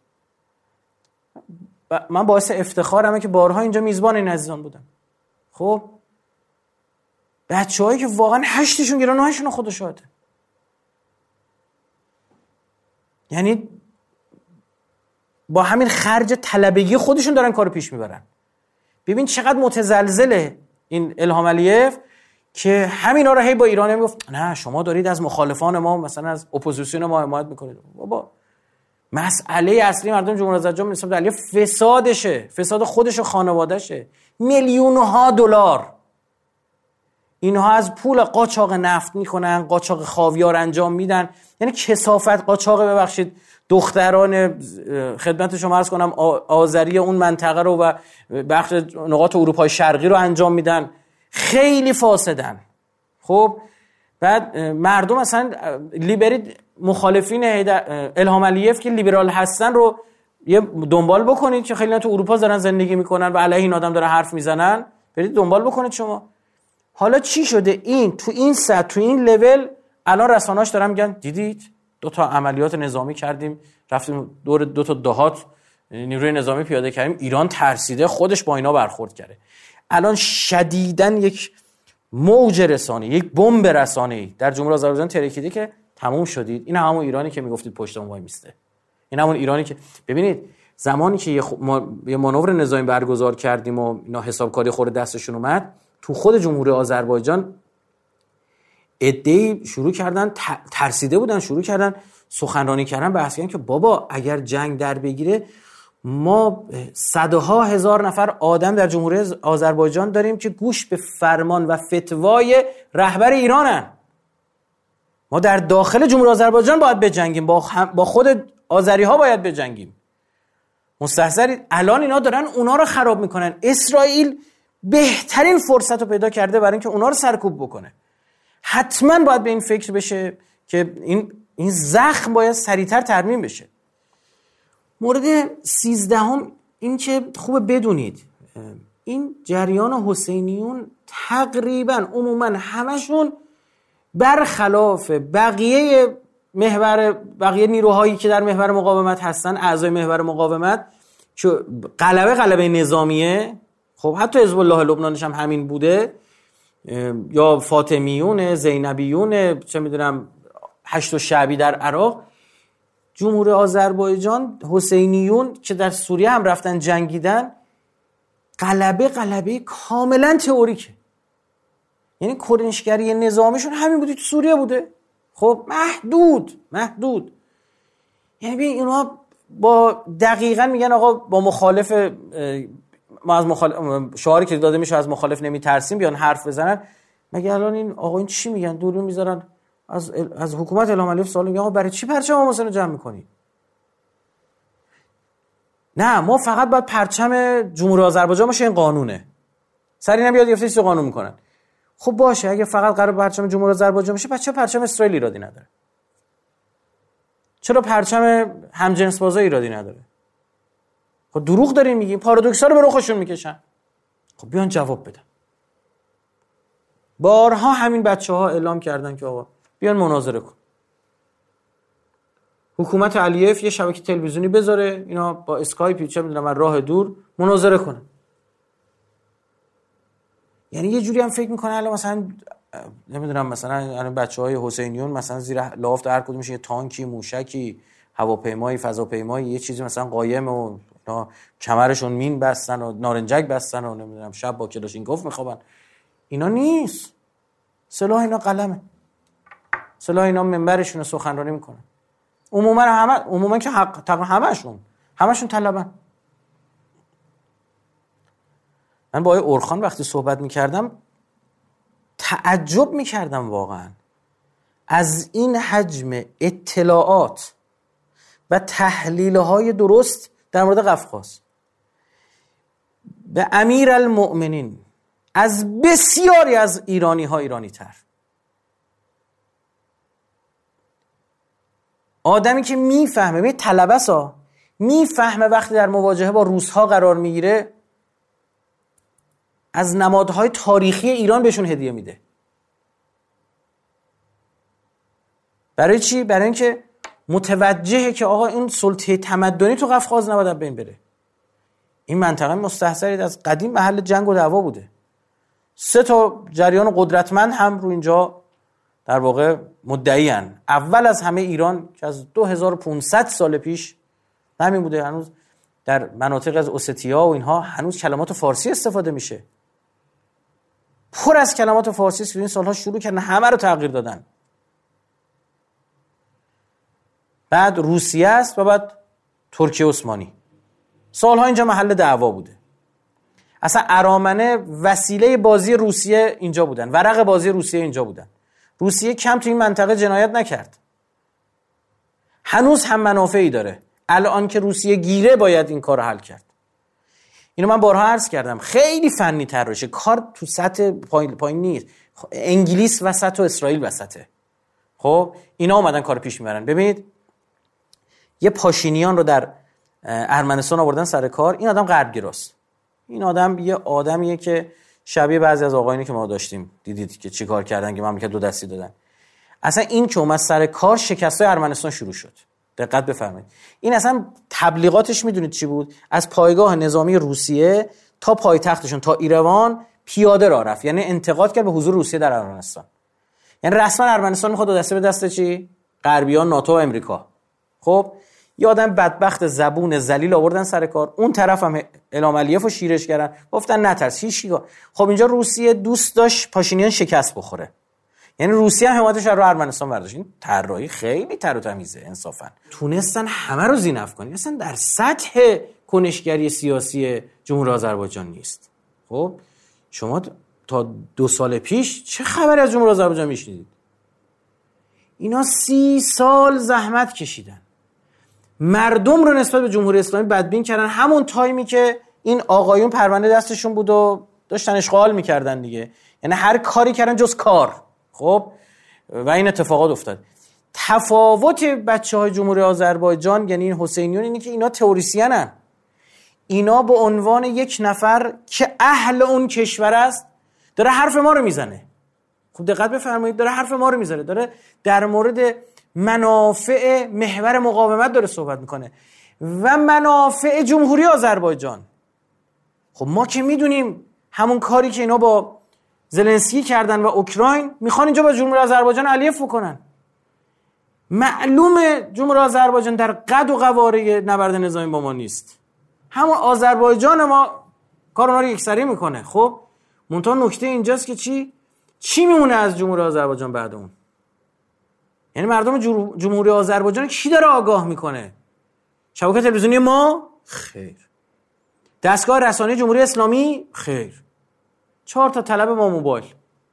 من باعث افتخارمه که بارها اینجا میزبان این عزیزان بودم. خب بچه‌هایی که واقعا 8شون گرانه‌هاشون خدا شاهده. یعنی با همین خرج طلبگی خودشون دارن کارو پیش میبرن. ببین چقدر متزلزله این الهام علیف که همینا رو هی با ایران میگفت نه شما دارید از مخالفان ما مثلا از اپوزیسیون ما حمایت میکنید. بابا مسئله اصلی مردم جمهوری اسلامی نسبت علیه فسادشه، فساد خودش و خانواده‌شه. میلیون‌ها دلار اینها از پول قاچاق نفت میکنن، قاچاق خاویار انجام میدن. یعنی کثافت قاچاق، ببخشید دختران خدمت شما عرض کنم آذری اون منطقه رو و بخش نقاط اروپای شرقی رو انجام میدن. خیلی فاسدن. خب بعد مردم مثلا لیبری مخالفین الهام علیف که لیبرال هستن رو یه دنبال بکنید که خیلی تو اروپا دارن زندگی میکنن و علیه این آدم داره حرف میزنن، برید دنبال بکنید شما. حالا چی شده؟ این تو این سطح تو این لول الان رسانه‌اش دارن میگن دیدید 2 تا عملیات نظامی کردیم، رفتیم دور 2 تا دهات نیروی نظامی پیاده کردیم، ایران ترسیده خودش با اینا برخورد کرده. الان شدیداً یک موج رسانه‌ای، یک بمب رسانه‌ای در جمهوری آذربایجان ترکیده که تموم شدید. این همون ایرانی که میگفتید پشت اون وای میسته. این همون ایرانی که ببینید زمانی که یه مانور نظامی برگزار کردیم و اینا حسابکاری خورد دستشون اومد، تو خود جمهوری آذربایجان عده‌ای شروع کردن ترسیده بودن، شروع کردن سخنرانی کردن، بحث کردن که بابا اگر جنگ در بگیره ما صدها هزار نفر آدم در جمهوری آذربایجان داریم که گوش به فرمان و فتوای رهبر ایرانن. ما در داخل جمهوری آذربایجان باید بجنگیم، با خود آذری ها باید بجنگیم. مستحضرید الان اینا دارن اونا رو خراب میکنن. اسرائیل بهترین فرصت رو پیدا کرده برای اینکه اونا رو سرکوب بکنه. حتما باید به این فکر بشه که این زخم باید سریعتر ترمیم بشه. مورد 13 این که خوبه بدونید این جریان حسینیون تقریبا عموما همشون برخلاف بقیه نیروهایی که در محور مقاومت هستن، اعضای محور مقاومت که غلبه نظامیه، خب حتی حزب الله لبنانش هم همین بوده، یا فاطمیون، زینبیون، چه میدونم هشت شعبی در عراق، جمهوری آذربایجان حسینیون که در سوریه هم رفتن جنگیدن، غلبه کاملا تئوریکه. یعنی کرنشگری نظامیشون همین بوده، تو سوریه بوده. خب محدود. یعنی ببین اینا با دقیقاً میگن آقا با مخالف، ما از شعاری که داده میشه از مخالف نمیترسیم، بیان حرف بزنن. مگه الان این آقا این چی میگن؟ دوربین میذارن از حکومت الهام علیف سوال میگن آقا برای چی پرچم حماس رو جمع میکنی؟ نه ما فقط باید پرچم جمهوری آذربایجان باشه، این قانونه. سری نمیاد گفته چه قانون میکنن. خب باشه اگه فقط قرار پرچم جمهوری آذربایجان باشه، پس چرا پرچم اسرائیل ایرادی نداره؟ چرا پرچم همجنس بازا ایرادی نداره؟ خب دروغ دارین میگین، پارادوکسا رو به رخشون میکشن. خب بیان جواب بدن. بارها همین بچه‌ها اعلام کردن که آقا بیان مناظره کن. حکومت علیف یه شبکه تلویزیونی بذاره، اینا با اسکایپ چه میدونم از راه دور مناظره کنن. یعنی یه جوری هم فکر میکنه الان مثلا نمیدونم مثلا الان بچهای حسینیون مثلا زیر لافت هر کدومش یه تانکی، موشکی، هواپیمایی، فضاپیمایی، یه چیزی مثلا قایم و اینا کمرشون مین بستن و نارنجک بستن و نمیدونم شب با کلاشینکوف میخوابن. اینا نیست. سلاح اینا قلمه. سلاح اینا منبرشون سخنرانی میکنن. عموما که تقریبا همشون طلبن. من با آقای اورخان وقتی صحبت میکردم تعجب میکردم واقعا از این حجم اطلاعات و تحلیل‌های درست در مورد قفقاز. به امیرالمؤمنین از بسیاری از ایرانی‌ها ایرانی تر. آدمی که میفهمه، طلبه‌سا میفهمه وقتی در مواجهه با روس‌ها قرار میگیره از نمادهای تاریخی ایران بهشون هدیه میده. برای چی؟ برای اینکه متوجهه که آقا این سلطه تمدنی تو قفقاز نباید بین بره. این منطقه مستحضرید از قدیم محل جنگ و دعوا بوده. 3 تا جریان قدرتمند هم رو اینجا در واقع مدعیان. اول از همه ایران که از 2500 سال پیش همین بوده. هنوز در مناطق از اوستیا و اینها هنوز کلمات فارسی استفاده میشه. پر از کلمات فارسی که این سالها شروع کردن همه رو تغییر دادن. بعد روسیه است و بعد ترکیه عثمانی. سالها اینجا محل دعوا بوده. اصلا ارامنه وسیله بازی روسیه اینجا بودن، ورق بازی روسیه اینجا بودن. روسیه کم تو این منطقه جنایت نکرد. هنوز هم منافعی داره. الان که روسیه گیره باید این کار رو حل کرد. اینو من بارها عرض کردم. خیلی فنی تر روشه. کار تو سطح پایین نیست. انگلیس وسط و اسرائیل وسطه. خب اینا اومدن کار پیش میبرن. ببینید یه پاشینیان رو در ارمنستان آوردن سر کار. این آدم غربگراست. این آدم یه آدمیه که شبیه بعضی از آقایونی که ما داشتیم دیدید که چی کار کردن که مملکت دو دستی دادن. اصلا این که اومد سر کار شکستای ارمنستان شروع شد. دقت بفرمایید. این اصلا تبلیغاتش میدونید چی بود؟ از پایگاه نظامی روسیه تا پایتختشون تا ایروان پیاده راه رفت. یعنی انتقاد کرد به حضور روسیه در ارمنستان. یعنی رسما ارمنستان میخواد دو دسته به دست چی؟ غربیان، ناتو و امریکا. خب یه آدم بدبخت زبون ذلیل آوردن سر کار. اون طرف هم الهام علیف رو شیرش کردن. گفتن نترس هیچ. خب اینجا روسیه دوست داشت پاشینیان شکست بخوره. یعنی روسیه هم حمایتش رو ارمنستان برداشت. این طراحی خیلی تر و تمیزه انصافا. تونستن همه رو زینف کنن. اصلا در سطح کنشگری سیاسی جمهوری آذربایجان نیست. خب شما تا 2 سال پیش چه خبری از جمهوری آذربایجان میشنیدید؟ اینا 30 سال زحمت کشیدن. مردم رو نسبت به جمهوری اسلامی بدبین کردن. همون تایمی که این آقایون پرونده دستشون بود و داشتن اشغال میکردن دیگه. یعنی هر کاری کردن جز کار. خب و این اتفاقات افتاد. تفاوت بچه‌های جمهوری آذربایجان یعنی این حسینیون اینه که اینا تئوریسینن. اینا به عنوان یک نفر که اهل اون کشور است داره حرف ما رو میزنه. خب دقت بفرمایید، داره حرف ما رو میزنه، داره در مورد منافع محور مقاومت داره صحبت میکنه و منافع جمهوری آذربایجان. خب ما که میدونیم همون کاری که اینا با زلنسکی کردن و اوکراین میخوان اینجا با جمهوری آذربایجان علیف بکنن. معلومه جمهوری آذربایجان در قد و قواره نبرد نظامی با ما نیست. همون آذربایجان ما کار اونا رو یکسری میکنه. خب منتها نکته اینجاست که چی میمونه از جمهوری آذربایجان بعد اون؟ یعنی مردم جمهوری آذربایجان کی داره آگاه میکنه؟ شبکه تلویزیونی ما؟ خیر. دستگاه رسانه‌ای جمهوری اسلامی؟ خیر. 4 تا طلب با موبایل.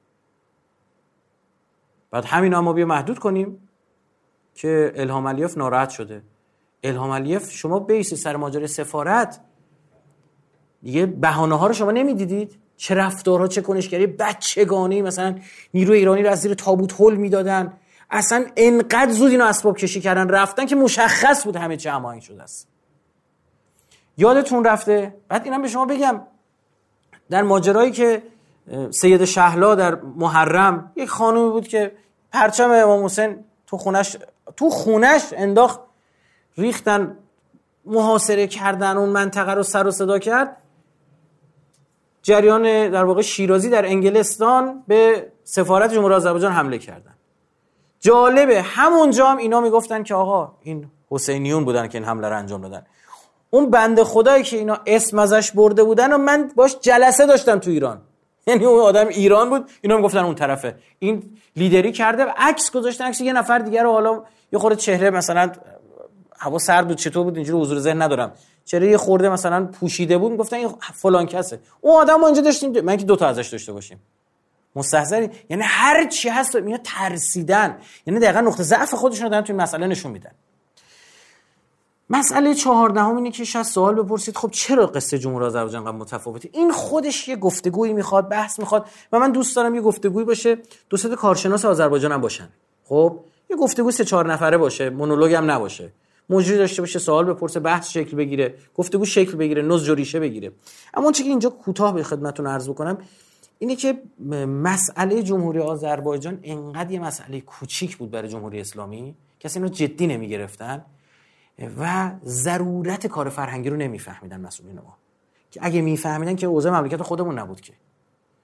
بعد همین ما بیا محدود کنیم که الهام علیف ناراحت شده. الهام علیف شما بیسی سر ماجرای سفارت دیگه بهانه‌ها رو شما نمیدیدید؟ چه رفتارها، چه کنشگری بچگانه‌ای، مثلا نیروی ایرانی رو از زیر تابوت هل میدادن. اصلا انقدر زود اینو اسباب کشی کردن رفتن که مشخص بود همه چه هماهنگ شده است. یادتون رفته؟ بعد اینم به شما بگم در ماجرایی که سید شهلا در محرم یک خانومی بود که پرچم امام حسین تو خونش انداخت، ریختن، محاصره کردن، اون منطقه رو سر و صدا کرد. جریان در واقع شیرازی در انگلستان به سفارت جمهوری آذربایجان حمله کردن. جالبه همونجا هم اینا میگفتن که آقا این حسینیون بودن که این حمله رو انجام دادن. اون بنده خدایی که اینا اسم ازش برده بودن و من باش جلسه داشتم تو ایران، یعنی اون آدم ایران بود، اینا میگفتن اون طرفه، این لیدری کرده و عکس گذاشتن، عکس یه نفر دیگه رو، حالا یه خورده چهره مثلا هوا سرد بود چطور بود اینجوری حضور ذهن ندارم، چهره یه خورده مثلا پوشیده بود، میگفتن این فلان کسه. اون آدمو اینجا داشتیم، من که 2 تا ازش داشته باشیم مستحضری، یعنی هر چی هست اینا ترسیدن، یعنی دقیقاً نقطه ضعف خودشون رو دارن تو این مسئله نشون میدن. مسئله 14 اینه که شاید سوال بپرسید خب چرا قصه جمهوری آذربایجان انقدر متفاوته؟ این خودش یه گفتگویی میخواد، بحث میخواد و من دوست دارم یه گفتگویی باشه، 2-3 کارشناس آذربایجان هم باشن. خب یه گفتگو 3-4 نفره باشه، مونولوگ هم نباشه، موضوعی داشته باشه، سوال بپرسه، بحث شکل بگیره، گفتگو شکل بگیره، نزد و ریشه بگیره. اما اون چیزی که اینجا کوتاه به خدمتتون عرض بکنم اینه که مسئله جمهوری آذربایجان انقدر یه مسئله کوچیک بود برای جمهوری اسلامی کسی اینو جدی نمیگرفتن و ضرورت کار فرهنگی رو نمیفهمیدن مسئولین ما، که اگه میفهمیدن که اوضاع مملکت خودمون نبود که.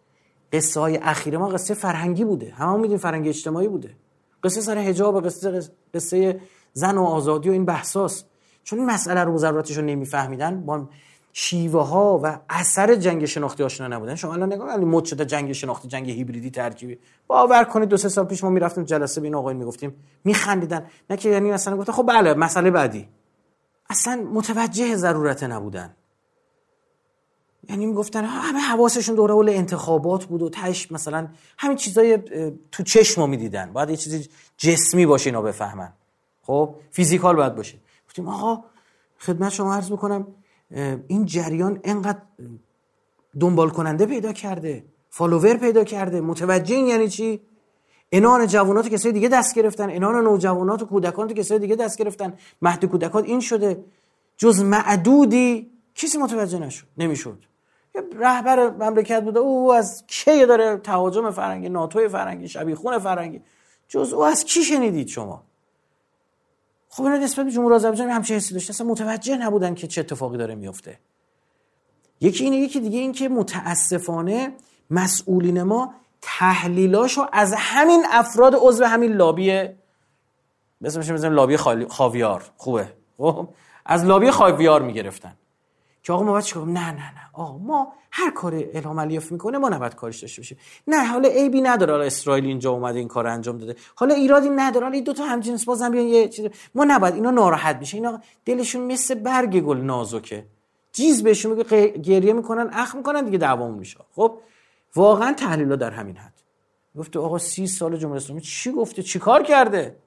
قصه های اخیر ما قصه فرهنگی بوده، هممون میدونیم فرهنگی اجتماعی بوده، قصه سر حجاب، قصه زن و آزادی و این بحثاست. چون این مسئله رو ضرورتش رو نمیفهمیدن، با شیوه ها و اثر جنگ شناختی آشنا نبودن. شما الان نگاه کنید مد شده جنگ شناختی، جنگ هیبریدی ترکیبی. باور کنید 2-3 سال پیش ما میرفتیم جلسه به این آقایون میگفتیم، میخندیدن، نه که یعنی مثلا گفتن خب بله مسئله بعدی، اصلا متوجه ضرورت نبودن. یعنی میگفتن همه حواسشون دوره اول انتخابات بود و تاش مثلا همین چیزای تو چشم میدیدن، باید یه چیزی جسمی باشه اینا بفهمن، خب فیزیکال باید باشه. گفتیم آقا خدمت شما عرض میکنم این جریان انقدر دنبال کننده پیدا کرده، فالوور پیدا کرده، متوجه این یعنی چی؟ انان جوانات کسای دیگه دست گرفتن، انان نوجوانات و کودکان کسای دیگه دست گرفتن، مهد کودکان این شده، جز معدودی کسی متوجه نمیشد. یه رهبر مملکت بوده، او از کی داره تهاجم فرنگی، ناتوی فرنگی، شبیخون فرنگی، جز او از کی شنیدید شما؟ خب اینا نسبت به جمهوری آذربایجان همچین حسی داشتن، اصلا متوجه نبودن که چه اتفاقی داره میفته. یکی اینه، یکی دیگه این که متاسفانه مسئولین ما تحلیلاشو از همین افراد عضو همین لابی، مثلا لابی خاویار، خوبه، خب از لابی خاویار میگرفتن که آقا ما باید چیکار کنیم؟ نه آقا ما هر کار الهام علیف میکنه ما نباید کارش داشته باشیم. نه حالا عیبی نداره، حالا اسرائیل اینجا اومده این کار انجام داده، حالا ایرادی نداره، حالا این دو تا همجنس بازم بیان یه چیز، ما نباید اینا ناراحت بشه. اینا دلشون مثل برگ گل نازکه، جیز بهشون میگه گریه میکنن، اخ میکنن دیگه دعوامون میشه. خب واقعا تحلیلا در همین حد. گفت آقا 30 سال جمهوری اسلامی چی گفته، چی کار کرده؟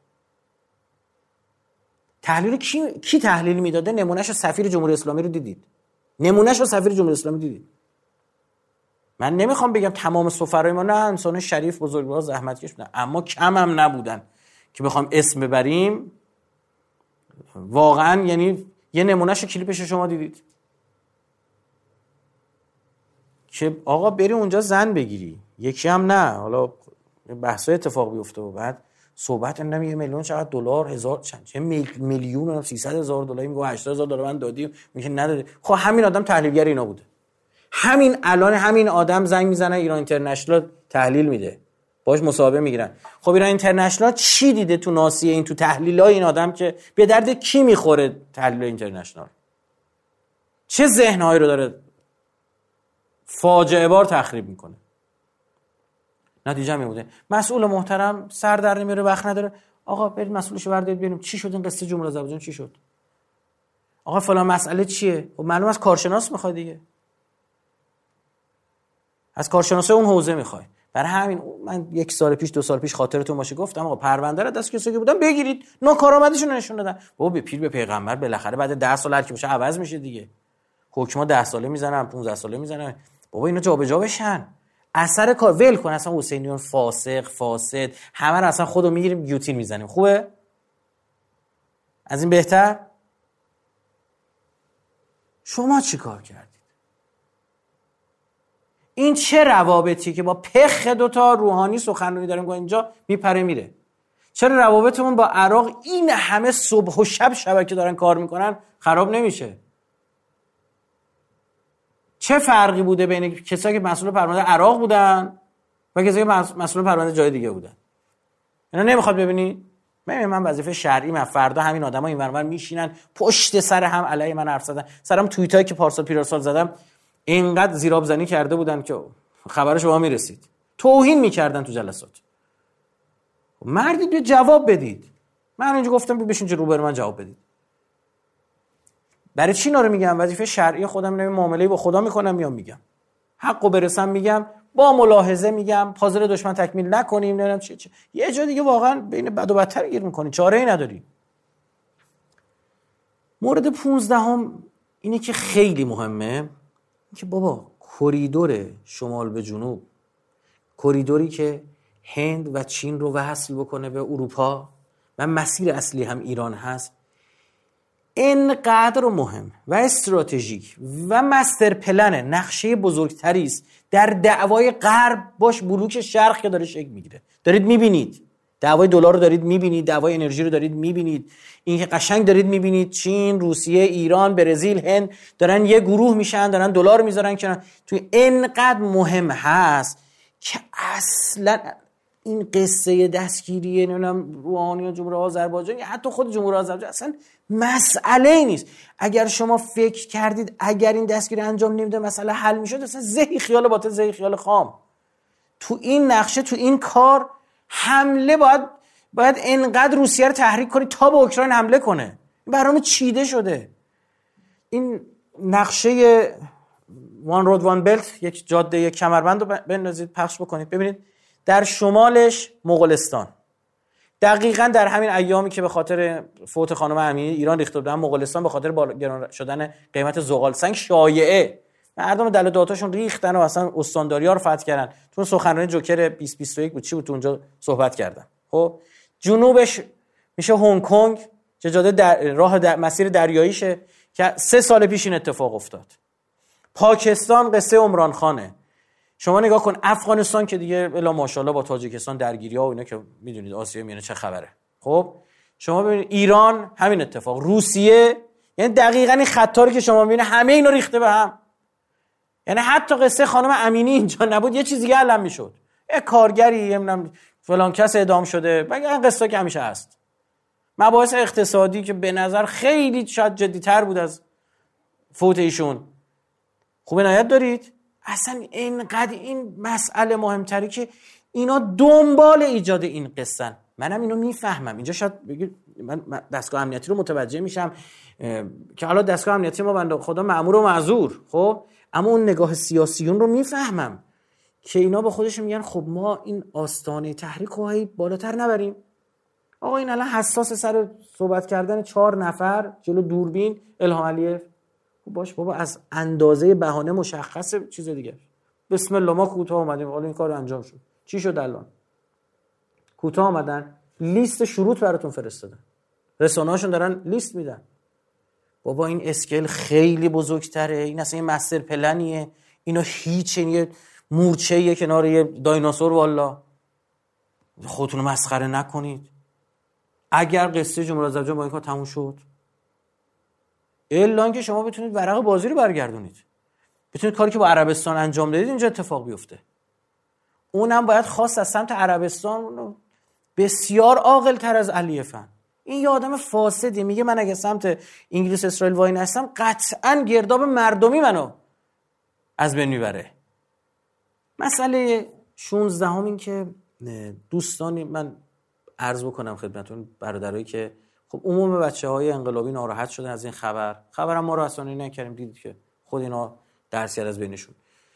تحلیل کی تحلیل میداده؟ نمونهشو سفیر جمهوری اسلامی رو دیدید؟ نمونهشو سفیر جمهوری اسلامی دیدید؟ من نمیخوام بگم تمام سفرای ما نه انسان شریف بزرگوار زحمتکش بودن، اما کم هم نبودن که بخوام اسم ببریم. واقعا یعنی یه نمونهشو کلیپش شما دیدید که آقا بری اونجا زن بگیری، یکی هم نه، حالا بحثای اتفاق بیفته و بعد صحبت اندم 1 میلیون چقدر دلار، 1000 چه میلیون 300,000 دلار، میگه 80,000 دلار من دادی، میگه نداده. خب همین آدم تحلیلگر اینا بوده. همین الان همین آدم زنگ میزنه ایران اینترنشنال تحلیل میده، باش مصاحبه میگیرن. خب ایران اینترنشنال چی دیده تو ناسیه این، تو تحلیلای این آدم که به درد کی میخوره؟ تحلیل اینترنشنال چه ذهنهایی رو داره فاجعه بار تخریب میکنه. نتیجه می بوده مسئول محترم سر در نمیاره، وقت نداره، آقا برید مسئولشو بردارید ببینیم چی شد، این قصه جمهوری آذربایجان چی شد، آقا فلان مسئله چیه. خب معلوم است کارشناس میخواد دیگه، از کارشناسای اون حوزه میخوای. برای همین من 1 سال پیش 2 سال پیش خاطرتون باشه گفتم آقا پرونده رو دست کسایی که بودن بگیرید، ناکارآمدیشون نشون دادن. بابا به پیر به پیغمبر بالاخره بعد 10 سال هر کی باشه عوض میشه دیگه. حکما 10 ساله میزنن، 15 ساله میزنن، بابا اینا جابجا بشن. اثر کار ول کن، اصلا حسینیون فاسد همه رو اصلا خودو میگیریم گیوتین میزنیم. خوبه؟ از این بهتر؟ شما چی کار کردید؟ این چه روابطی که با پخ 2 تا روحانی سخنرانی داریم که اینجا میپره میره؟ چرا روابطمون با عراق این همه صبح و شب شبکه دارن کار میکنن خراب نمیشه؟ چه فرقی بوده بین کسایی که مسئول پرونده عراق بودن و کسایی که مسئول پرونده جای دیگه بودن؟ اینا نمیخواد ببینی؟ من وظیفه شرعی من فردا همین آدما این ور میشینن پشت سر هم علیه من حرف زدن، سرم توییتایی که پارسال پیرسال زدم اینقدر زیرابزنی کرده بودن که خبر شما میرسید، توهین میکردن تو جلسات. مردید به جواب بدید. من اینجا گفتم بشین جو روبرو من جواب بدید. برای چی اینا رو میگم؟ وظیفه شرعی خودم اینه، معامله با خدا میکنم، میگم حقو برسم، میگم با ملاحظه، میگم پازل دشمن تکمیل نکنیم، نمیدونم چه. یه جا دیگه واقعا بین بد و بدتر گیر میکنی، چاره‌ای نداری. مورد 15 اینه که خیلی مهمه، که بابا کریدور شمال به جنوب، کریدوری که هند و چین رو وصل بکنه به اروپا و مسیر اصلی هم ایران هست، اینقدر مهم و استراتژیک و مستر پلن نقشه بزرگتری است در دعوای غرب باش بلوک شرق که داره شکل میگیره. دارید میبینید دعوای دلار رو، دارید میبینید دعوای انرژی رو، دارید میبینید این که قشنگ دارید میبینید چین، روسیه، ایران، برزیل، هند دارن یه گروه میشن، دارن دلار میذارن که تو اینقدر مهم هست که اصلا این قصه دستگیری نمیدونم روحانی و جمهوری آذربایجان یا حتی خود جمهوری آذربایجان اصلا مسئله ای نیست. اگر شما فکر کردید اگر این دستگیری انجام نمیده مسئله حل میشد، اصلا زهی خیال باطل، زهی خیال خام. تو این نقشه، تو این کار حمله باید انقدر روسیه رو تحریک کنی تا به اوکراین حمله کنه. این برنامه چیده شده. این نقشه وان رود وان بلت، یک جاده یک کمربند رو بندازید پخش بکنید ببینید در شمالش مغولستان، دقیقاً در همین ایامی که به خاطر فوت خانم امینی ایران ریخته بودن مغولستان به خاطر گران شدن قیمت زغال سنگ شایعه مردم دل داتاشون ریختن و اصلا استانداری‌ها رو فتح کردن. تو سخنرانی جوکر 2021 بود چی بود تو اونجا صحبت کردن. خب جنوبش میشه هنگ کنگ که جاده مسیر دریاییشه که 3 سال پیش این اتفاق افتاد. پاکستان قصه عمران خانه. شما نگاه کن افغانستان که دیگه الا ماشاءالله با تاجیکستان درگیری‌ها و اینا که میدونید آسیا میانه چه خبره. خب شما ببینید ایران همین اتفاق، روسیه، یعنی دقیقاً این خطاری که شما میبینید همه اینا ریخته به هم. یعنی حتی قصه خانم امینی اینجا نبود یه چیزی دیگه علم میشد. یه کارگری نمیدونم فلان کس اعدام شده، مگه این قصه که همیشه هست. مباحث اقتصادی که به نظر خیلی شاید جدی‌تر بود از فوت ایشون. خوب عنایت دارید؟ اصلا اینقدر این مسئله مهمتری که اینا دنبال ایجاد این قصه‌ن. منم اینو میفهمم. اینجا شاید بگید من دستگاه امنیتی رو متوجه میشم که حالا دستگاه امنیتی ما بنده خدا مأمور و معذور، خب اما اون نگاه سیاسیون رو میفهمم که اینا با خودشون میگن خب ما این آستانه تحریک رو بالاتر نبریم. آقا این الان حساس سر صحبت کردن 4 نفر جلو دوربین الهام علیف. خب باش بابا از اندازه بهانه مشخصه چیز دیگه. بسم الله ما کوتاه اومدیم حالا این کار انجام شد. چی شد الان؟ کوتاه اومدن لیست شروط براتون فرستادن. رسانه‌هاشون دارن لیست میدن. بابا این اسکیل خیلی بزرگتره. این اصلا یه مستر پلنیه. اینا هیچ یه مورچه‌ایه کنار یه دایناسور. والا خودتون رو مسخره نکنید. اگر قصه جمهوری آذربایجان با این کار تموم شد الا اینکه شما بتونید ورق بازی رو برگردونید، بتونید کاری که با عربستان انجام دادید اینجا اتفاق بیفته. اونم باید خواست از سمت عربستان بسیار عاقل تر از علیفن. این یه آدم فاسدی میگه من اگه سمت انگلیس اسرائیل وای نستم قطعاً گرداب مردمی منو از بین میبره. مسئله 16 این که دوستانی من عرض بکنم خدمتتون برادرایی که خب عموم بچه‌های انقلابی ناراحت شدن از این خبرم ما رو رسانه‌ای نکردیم، دیدید که خود اینا درس از بینشون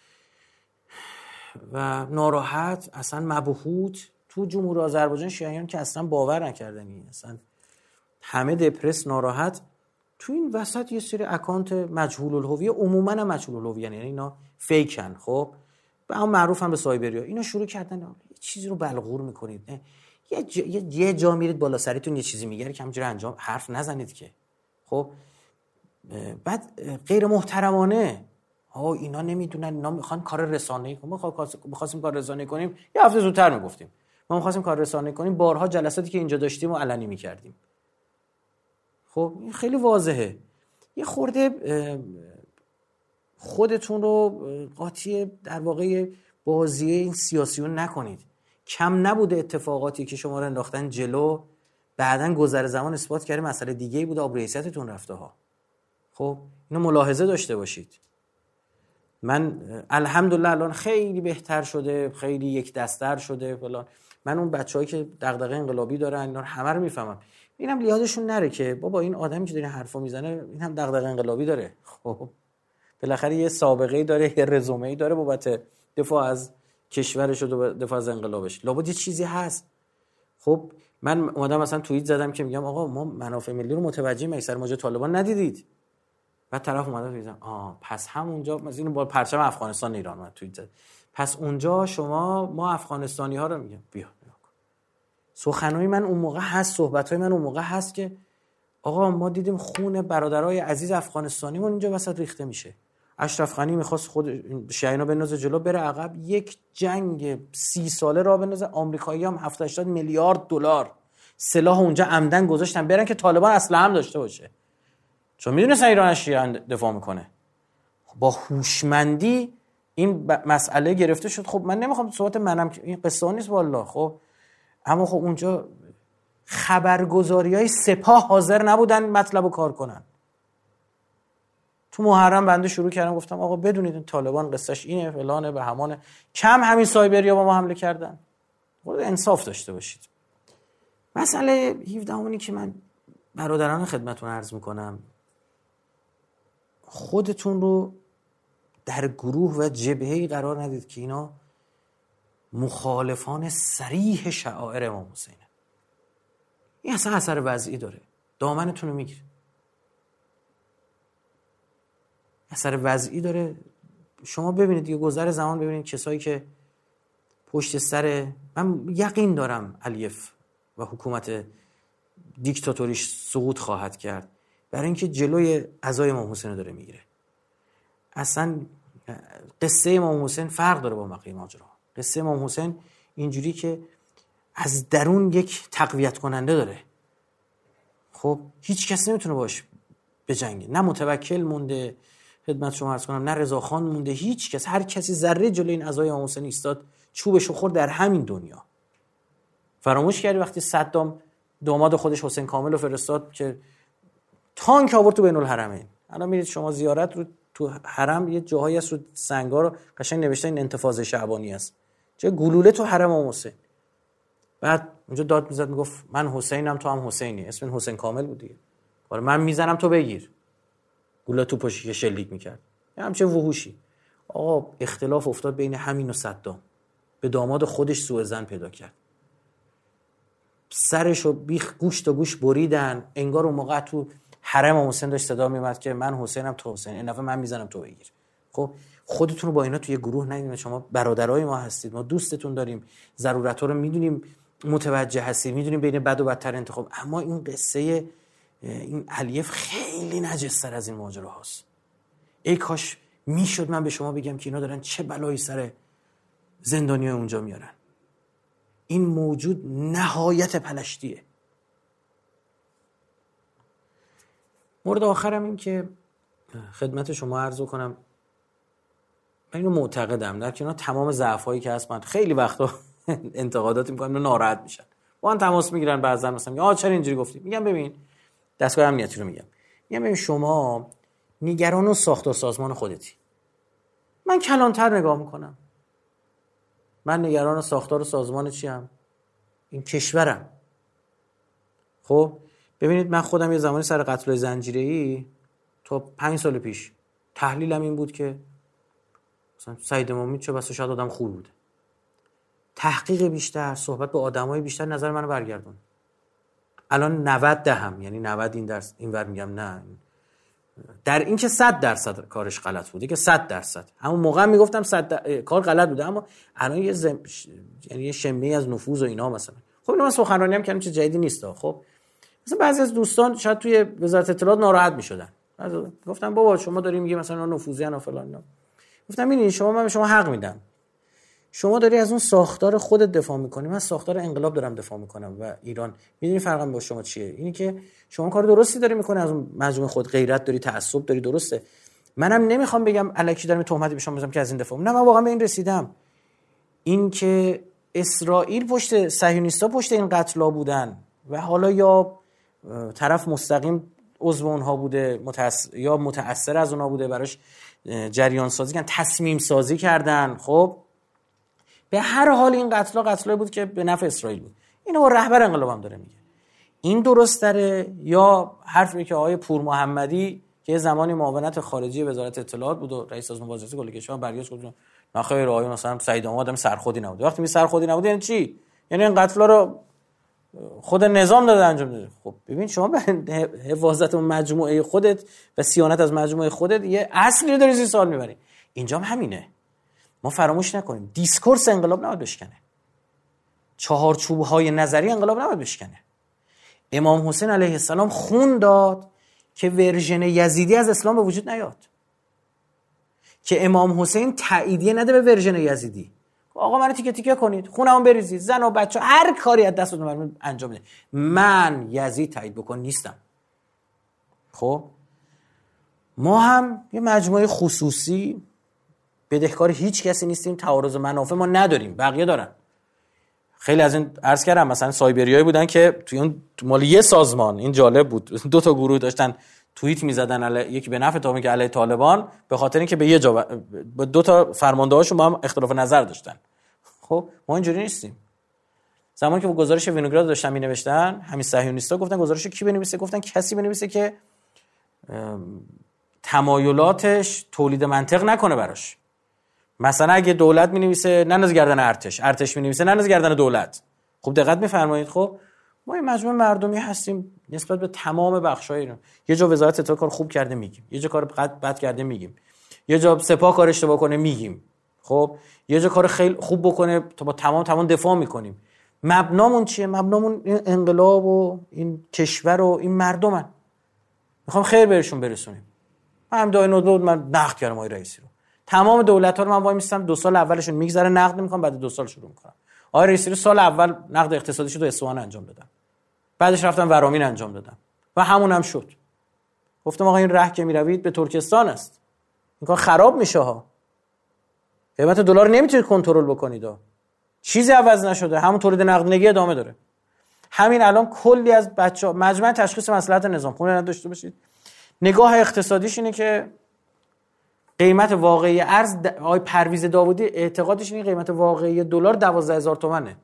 و ناراحت اصلا مبهوت تو جمهوری آذربایجان شیعیان که اصلا باور نکردنی، اصلا همه دپرس ناراحت. تو این وسط یه سری اکانت مجهول الهویه، عموما هم مجهول الهویه، یعنی اینا فیکن، خب به هم معروفن به سایبریا، اینا شروع کردن یه چیزی رو بلغور میکنید، یه جا میرید بالا سریتون یه چیزی میگه که همینجوری انجام حرف نزنید که خب بعد غیر محترمانه اینا نمیدونن، اینا میخوان کار رسانه‌ای کنن. ما می‌خواستیم کار رسانه‌ای کنیم یه هفته زودتر میگفتیم، ما می‌خواستیم کار رسانه‌ای کنیم بارها جلساتی که اینجا داشتیم و علنی می‌کردیم. خب این خیلی واضحه. یه خورده خودتون رو قاطی در واقع بازی این سیاسیون نکنید. کم نبوده اتفاقاتی که شما رو انداختن جلو، بعدن گذر زمان اثبات کرده مسئله دیگه‌ای بوده، آب رئیستتون رفته ها. خب اینو ملاحظه داشته باشید. من الحمدلله الان خیلی بهتر شده، خیلی یک دست‌تر شده فلان. من اون بچه‌هایی که دغدغه انقلابی دارن اینا همه رو میفهمم. اینم یادشون نره که بابا این آدمی که داره حرفا میزنه این هم دغدغه انقلابی داره. خب بالاخره یه سابقه‌ای داره، یه رزومه‌ای داره بابت دفاع از کشورش و دفاع از انقلابش. لابد یه چیزی هست. خب من اومدم مثلا توییت زدم که میگم آقا ما منافع ملی رو متوجهیم، اکثر ماجرای طالبان ندیدید. بعد طرف اومده میگه پس همونجا مثلا اینو با پرچم افغانستان ایران من توییت زد، پس اونجا ما افغانستانی‌ها رو میگم بیا سخنوی من اون موقع هست، صحبت‌های من اون موقع هست که آقا ما دیدیم خون برادرای عزیز افغانستانیمون اینجا وسط ریخته میشه. اشرف غنی می‌خواست خود شیعیانو بندازه جلو بره عقب، یک جنگ 30 ساله راه بندازه. آمریکایی‌ها هم 70-80 میلیارد دلار سلاح اونجا عمدن گذاشتن برن که طالبان اسلحه هم داشته باشه، چون میدونستن ایران از شیعه دفاع میکنه. با هوشمندی این مسئله گرفته شد. خب من نمیخوام صحبت منم که این قصه نیست والله. خب اما خب اونجا خبرگزاریای سپاه حاضر نبودن مطلبو کار کنن. تو محرم بنده شروع کردم گفتم آقا بدونید این طالبان قصهش اینه فلانه به همانه، کم همین سایبریا با ما حمله کردن. خود انصاف داشته باشید. مسئله 17 که من برادران خدمتتون عرض میکنم، خودتون رو در گروه و جبهه‌ای قرار ندید که اینا مخالفان صریح شعائر امام حسینه. این اصلا اثر وضعی داره، دامنتون رو میگیره، اثر وضعی داره. شما ببینید دیگه گذر زمان، ببینید کسایی که پشت سر، من یقین دارم علیف و حکومت دیکتاتوریش سقوط خواهد کرد برای اینکه جلوی عزای امام حسین داره میگیره. اصلا قصه امام حسین فرق داره با بقیه ماجرا. قصه امام حسین اینجوری که از درون یک تقویت کننده داره. خب هیچ کس نمیتونه باش بجنگه، نه متوکل مونده خدمت شما عرض کنم، نه رضاخان مونده، هیچ کس، هر کسی ذره جلوی این عزای امام حسین ایستاد چوبشو خورد در همین دنیا. فراموش کردی وقتی صدام داماد خودش حسین کامل رو فرستاد که تانک آورد تو بین الحرمین. الان میرید شما زیارت رو تو حرم یه جاهایی هست رو سنگا رو قشنگ نوشته این انتفاضه شعبانی است، چه گلوله تو حرم امام حسین. بعد اونجا داد میزد میگفت من حسینم تو هم حسینی، اسم حسین کامل بود دیگه، من میزنم تو بگیر. گلوله تو پشتی شلیک میکرد. همچه وحوشی. آقا اختلاف افتاد بین همین و صدام، به داماد خودش سوء ظن پیدا کرد، سرشو بیخ گوش تا گوش بریدن. انگار اون موقع تو حرم امام حسین داشت صدا میومد که من حسینم تو حسین، این دفعه من میزنم تو بگیر. خب خودتون رو با اینا توی گروه نگیرید. شما برادرای ما هستید، ما دوستتون داریم، ضرورت‌ها رو میدونیم، متوجه هستید، میدونیم بین بد و بدتر انتخاب. اما این قصه این علیف خیلی نجس‌تر از این ماجرا هست. ای کاش میشد من به شما بگم که اینا دارن چه بلایی سر زندانیای اونجا میارن. این موجود نهایت پلشتیه. مورد آخرم این که خدمت شما عرض کنم، من اینو معتقدم در کنار تمام ضعف‌هایی که هست، من خیلی وقتا انتقادات میکنم، ناراحت میشن، با من تماس میگیرن بعضا، مثلا چرا اینجوری گفتی؟ میگم ببین دستگاه امنیتی رو میگم ببین شما نگران و ساخت و سازمان خودتی، من کلانتر نگاه میکنم. من نگران ساختار و سازمان چیم؟ این کشورم. خب ببینید من خودم یه زمانی سر قتل زنجیره‌ای تا 5 سال پیش تحلیلم این بود که مثلا سعید امامی چه بسا شاید آدم خوب بود. تحقیق بیشتر، صحبت با آدمای بیشتر نظر منو برگردون. الان 90 دهم، یعنی 90 این درس اینور میگم نه، در این که 100% کارش غلط بوده که 100%. همون موقع میگفتم 100 کار غلط بوده، اما الان یعنی یه شمه از نفوذ و اینا مثلا. خب من سخنرانی هم کردم، چه جدیدی نیست. خب مثلا بعضی از دوستان شاید توی وزارت اطلاعات ناراحت میشدن، گفتم بابا شما داری میگی مثلا نفوذیان و فلان اینا. گفتم ببین شما، من به شما حق میدم، شما داری از اون ساختار خودت دفاع میکنی، من ساختار انقلاب دارم دفاع میکنم و ایران. میدونی فرقم با شما چیه؟ اینی که شما کار درستی داری میکنی، از اون مجموعه خود غیرت داری، تعصب داری، درسته. منم نمیخوام بگم الکی دارم تهمتی به شما بزنم که از این دفاع. نه، من واقعا به این رسیدم، این که اسرائیل پشت صهیونیستا پشت این قتلا بودن و حالا یا طرف مستقیم عضو اونها بوده، یا متأثر از اونها بوده، براش جریان سازی کردن، تصمیم سازی کردن. خب به هر حال این قتلای بود که به نفع اسرائیل بود. اینو با رهبر انقلاب هم داره میگه. این درست داره یا حرفی که آقای پور محمدی که زمانی معاونت خارجی وزارت اطلاعات بود و رئیس سازمان بازرسی کل کشور برگشت گفت نه خیر آقای مثلا سعید آدم سرخودی نبود. وقتی می سرخودی نبود یعنی چی؟ یعنی این قتلا رو خود نظام داده انجام داده. خب ببین شما به حفاظت مجموعه خودت و صیانت از مجموعه خودت یه اصلی رو داری زیر سوال میبری. اینجا هم همینه. ما فراموش نکنیم دیسکورس انقلاب نباید بشکنه، چهارچوب‌های نظری انقلاب نباید بشکنه. امام حسین علیه السلام خون داد که ورژن یزیدی از اسلام به وجود نیاد، که امام حسین تاییدیه نده به ورژن یزیدی. آقا منو تیکه تیکه کنید، خونمو بریزید، زن و بچه هر کاری از دستتون برمیاد انجام بده، من یزید تایید بکن نیستم. خب ما هم یه مجموعه خصوصی بدهکار هیچ کسی نیستیم، تعارض منافع ما نداریم، بقیه دارن. خیلی از این عرض کردم مثلا سایبریایی بودن که توی اون مال یه سازمان، این جالب بود، 2 تا گروه داشتن توییت می‌زدن، یکی به نفع تا که علیه طالبان، به خاطر اینکه به یه جا با 2 تا فرمانده‌هاشون با هم اختلاف نظر داشتن. خب ما اینجوری نیستیم. زمانی که گزارش وینوگراد داشتن می‌نوشتن، همین صهیونیست‌ها گفتن گزارش کی بنویسه؟ گفتن کسی بنویسه که تمایلاتش تولید منطق نکنه براش. مثلا اگه دولت می‌نویسه ننداز گردن ارتش می‌نویسه ننداز گردن دولت. خب دقت می‌فرمایید. خب ما این مجموعه مردمی هستیم نسبت به تمام بخش‌های ایران. یه جا وزارت اطلاعات کار خوب کرده میگیم، یه جا کار بد کرده میگیم، یه جا سپاه کار اشتباه کنه میگیم، خب یه جا کار خیلی خوب بکنه تا با تمام دفاع میکنیم. مبنامون چیه؟ مبنامون این انقلاب و این کشور و این مردمن. میخوام خیر بهشون برسونیم. هم دای نودود من نقد کردم آقای رئیسی رو. تمام دولت‌ها رو من وای میستم 2 سال اولشون میگذره نقد میکنم، بعد 2 سال شروع میکنم. آقای رئیسی رو سال اول نقد اقتصادیشو تو اصفهان انجام دادم. بعدش رفتم ورامین انجام دادم و همون هم شد. گفتم آقا این راه که میروید به ترکستان است. این کار خراب میشه ها. قیمت دلار نمیتونید کنترل بکنید ها. چیزی عوض نشده، همون تولید نقدینگی ادامه داره. همین الان کلی از بچه‌ها مجمع تشخیص مصلحت نظام خونه نداشته باشید. نگاه اقتصادیش اینه که قیمت واقعی ارز آقای پرویز داوودی اعتقادش اینه قیمت واقعی دلار 12000 تومانه.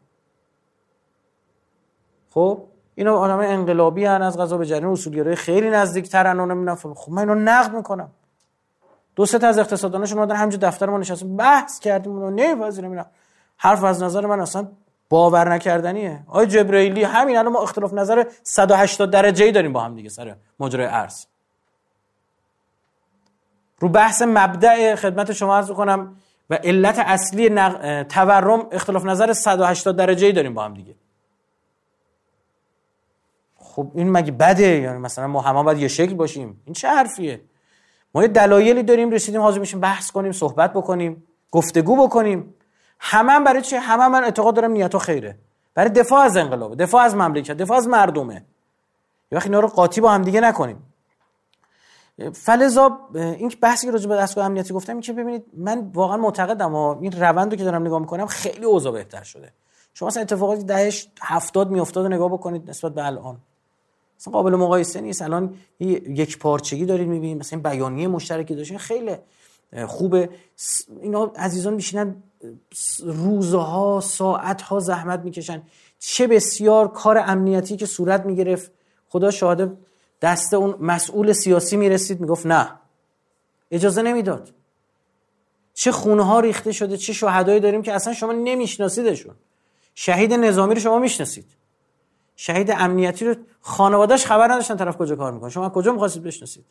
خب اینا آدمای انقلابی ان، از قضا به جریان اصولگرای خیلی نزدیک‌ترن. اونم میگن خب من اینو نقد میکنم. 2 تا از اقتصادداناشون اومدن همینجا دفتر ما نشستن بحث کردیم، اونو نمیپذیرم. اینا حرف از نظر من اصلا باور نکردنیه. آقای جبرائیلی همین الان ما اختلاف نظر 180 درجه‌ای داریم با هم دیگه سر ماجرای ارز. رو بحث مبدأ خدمت شما عرض کنم و علت اصلی تورم اختلاف نظر 180 درجه‌ای داریم با هم دیگه. خب این مگه بده؟ یعنی مثلا ما همه باید یه شکل باشیم؟ این چه حرفیه؟ ما یه دلایلی داریم رسیدیم حاضر میشیم بحث کنیم، صحبت بکنیم، گفتگو بکنیم. همه برای چه؟ همه من اعتقاد دارم نیت‌ها خیره. برای دفاع از انقلاب، دفاع از مملکت، دفاع از مردمه. یه وقت اینا رو قاطی با هم دیگه نکنیم. فلذا این بحثی که راجع به دستگاه امنیتی گفتم این که ببینید من واقعا معتقدم این روندو که دارم نگاه میکنم خیلی اوضاع بهتر شده. شما مثلا اتفاقاتی دهه 70 میافتاد رو نگاه بکنید نسبت به الان. مثلا قابل مقایسه نیست. الان یک پارچگی دارید میبینید، مثلا بیانیه مشترکی داشتین خیلی خوبه. اینا عزیزان میشینن روزها ساعتها زحمت میکشن. چه بسیار کار امنیتی که صورت میگرفت، خدا شاهده دست اون مسئول سیاسی میرسید میگفت نه اجازه نمیداد. چه خونه ها ریخته شده، چه شهدایی داریم که اصلا شما نمیشناسیدشون. شهید نظامی رو شما میشناسید، شهید امنیتی رو خانواده‌اش خبر نداشتن طرف کجا کار میکنه، شما کجا می‌خواستید بشناسید؟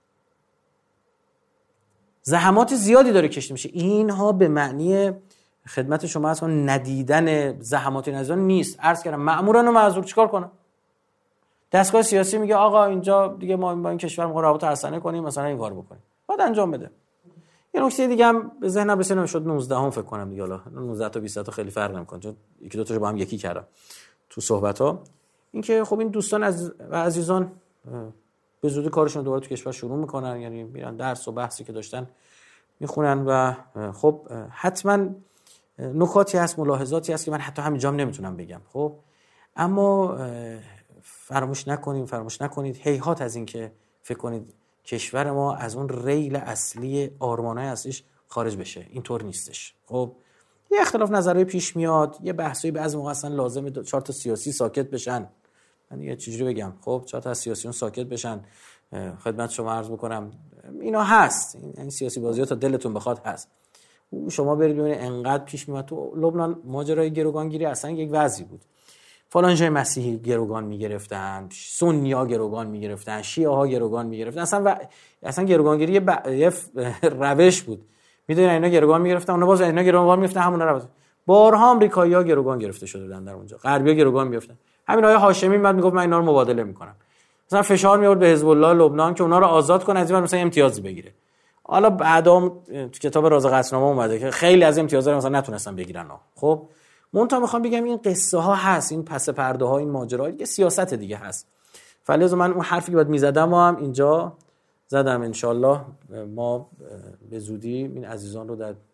زحمات زیادی داره کشیده میشه. اینها به معنی خدمت شما اصلا ندیدن زحمات نظام نیست. عرض کردم مأموران و معذور چیکار کنن؟ دستگاه سیاسی میگه آقا اینجا دیگه ما با این کشور می‌خوایم رابطه حسنه کنیم، مثلا این کارو بکنیم، بعد انجام بده. یه نکته دیگه هم به ذهنم رسید شد 19 هم فکر کنم دیگه، حالا 19 تا 20 تا خیلی فرق نمی‌کنه چون یکی دو تاشو با هم یکی کردم تو صحبت‌ها. این که خب این دوستان و عزیزان به زودی کارشون دوباره تو کشور شروع میکنن، یعنی میرن درس و بحثی که داشتن میخونن و خب حتما نکاتی هست، ملاحظاتی هست که من حتی همینجا هم نمیتونم بگم. خب اما فراموش نکنید هیهات از این که فکر کنید کشور ما از اون ریل اصلی آرمانای اصلیش خارج بشه. اینطور نیستش. خب یه اختلاف نظرهای پیش میاد، یه بحثایی بعضی موقع اصلا لازمه 4 تا سیاسی ساکت بشن. من دیگه چجوری بگم، خب 4 تا سیاسیون ساکت بشن، خدمت شما عرض بکنم اینا هست، این سیاسی بازی‌ها تا دلتون بخواد هست. شما برید ببینید انقدر پیش میاد. تو لبنان ماجرای گروگانگیری اصلا یک وضعی بود. فلان جای مسیحی گروگان میگرفتن، سنی‌ها گروگان میگرفتن، شیعه‌ها گروگان میگرفتن. اصلا گروگانگیری یه روش بود. میدونن اینا گروگان میگرفتن، اونها باز اینا گروگان میگرفتن، همون رو بارها آمریکایی‌ها گروگان گرفته شده بودن در اونجا، غربی‌ها گروگان میگرفتن. همین آقای هاشمی میاد میگفت من اینا رو مبادله میکنم، مثلا فشار میورد به حزب الله لبنان که اونا رو آزاد کنه، از این مثلا امتیازی بگیره. حالا بعدا تو کتاب راز قصرنامه اومده که خیلی از امتیازا رو مثلا نتونستن بگیرن. خب منتها میخوام بگم این قصه ها هست، این پس پرده ها، این ماجرا دیگه سیاست دیگه هست. فلذا من اون حرفی که بعد میزدم و هم اینجا زدم. ان شاءالله ما به زودی این عزیزان رو در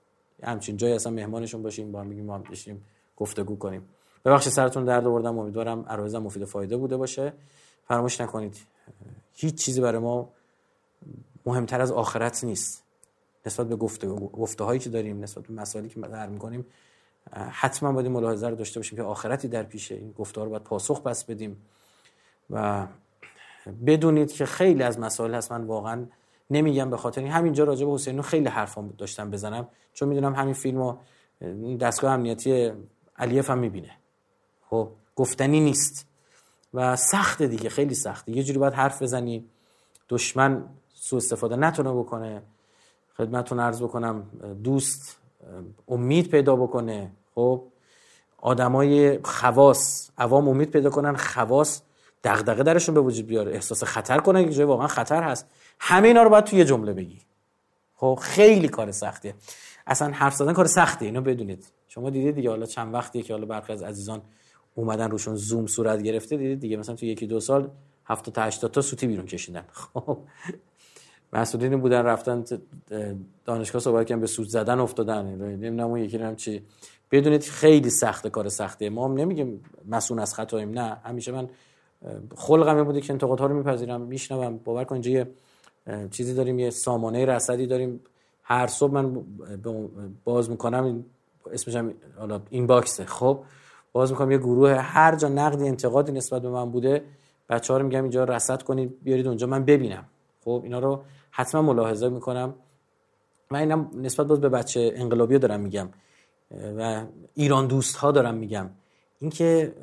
همچین جایی اصلا مهمانشون باشیم، با هم بگیم ما هم بشیم گفتگو کنیم. ببخشید سرتون درد آوردم، امیدوارم عرایزم مفید و فایده بوده باشه. فراموش نکنید هیچ چیزی برای ما مهمتر از آخرت نیست. نسبت به گفته‌هایی که داریم، نسبت به مسائلی که مطرح می‌کنیم، حتما باید این ملاحظه رو داشته باشیم که آخرتی در پیشه. این گفته‌ها رو باید پاسخ پس بدیم و بدونید که خیلی از مسائل هست من واقعا نمیگم به خاطر همینجا راجع به حسینی خیلی حرفام داشتم بزنم، چون میدونم همین فیلمو دستگاه امنیتی علیف هم میبینه. خب گفتنی نیست و سخته دیگه، خیلی سخته. یه جوری باید حرف بزنی دشمن سوء استفاده نتونه بکنه. خدمتتون عرض بکنم دوست امید پیدا بکنه. خب آدمای خواص عوام امید پیدا کنن، خواص دغدغه درشون به وجود بیاره، احساس خطر کنن که جای واقعا خطر هست. همه اینا رو باید توی یه جمله بگی. خب خیلی کار سختیه. اصلا حرف زدن کار سختیه، اینو بدونید. شما دیدید دیگه، حالا چند وقتیه که حالا برخی از عزیزان اومدن روشون زوم صورت گرفته، دیدید دیگه، مثلا تو 1-2 سال 70 تا 80 تا سوتی بیرون کشیدن. خب مسئولین بودن رفتن دانشگاه صحبت کردن به سوت زدن افتادن، نمیدونم اون یکی هم چی. بدونید خیلی سخته، کار سختیه. ما هم نمیگیم مسئول از خطاییم، نه، همیشه من خلقم این بوده که انتقادها رو میپذیرم، میشنوم. باور کن اینجا یه چیزی داریم، یه سامانه رصدی داریم، هر صبح من باز میکنم، اسمش هم حالا این باکسه. خب باز میکنم یه گروه، هر جا نقدی انتقادی نسبت به من بوده بچه‌ها رو میگم اینجا رصد کنید بیارید اونجا من ببینم. خب اینا رو حتما ملاحظه میکنم. من اینم نسبت به بچه انقلابی دارم میگم و ایران دوست ها دارم میگم، اینکه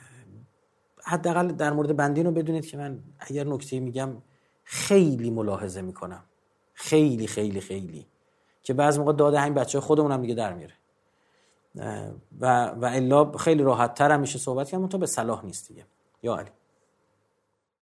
حداقل در مورد بندین رو بدونید که من اگر نکته میگم خیلی ملاحظه میکنم، خیلی خیلی خیلی، که بعضی موقع داده همین بچه خودمون هم دیگه در میره و الا خیلی راحت تر هم میشه صحبت کنم، اون تو به صلاح نیست دیگه. یا علی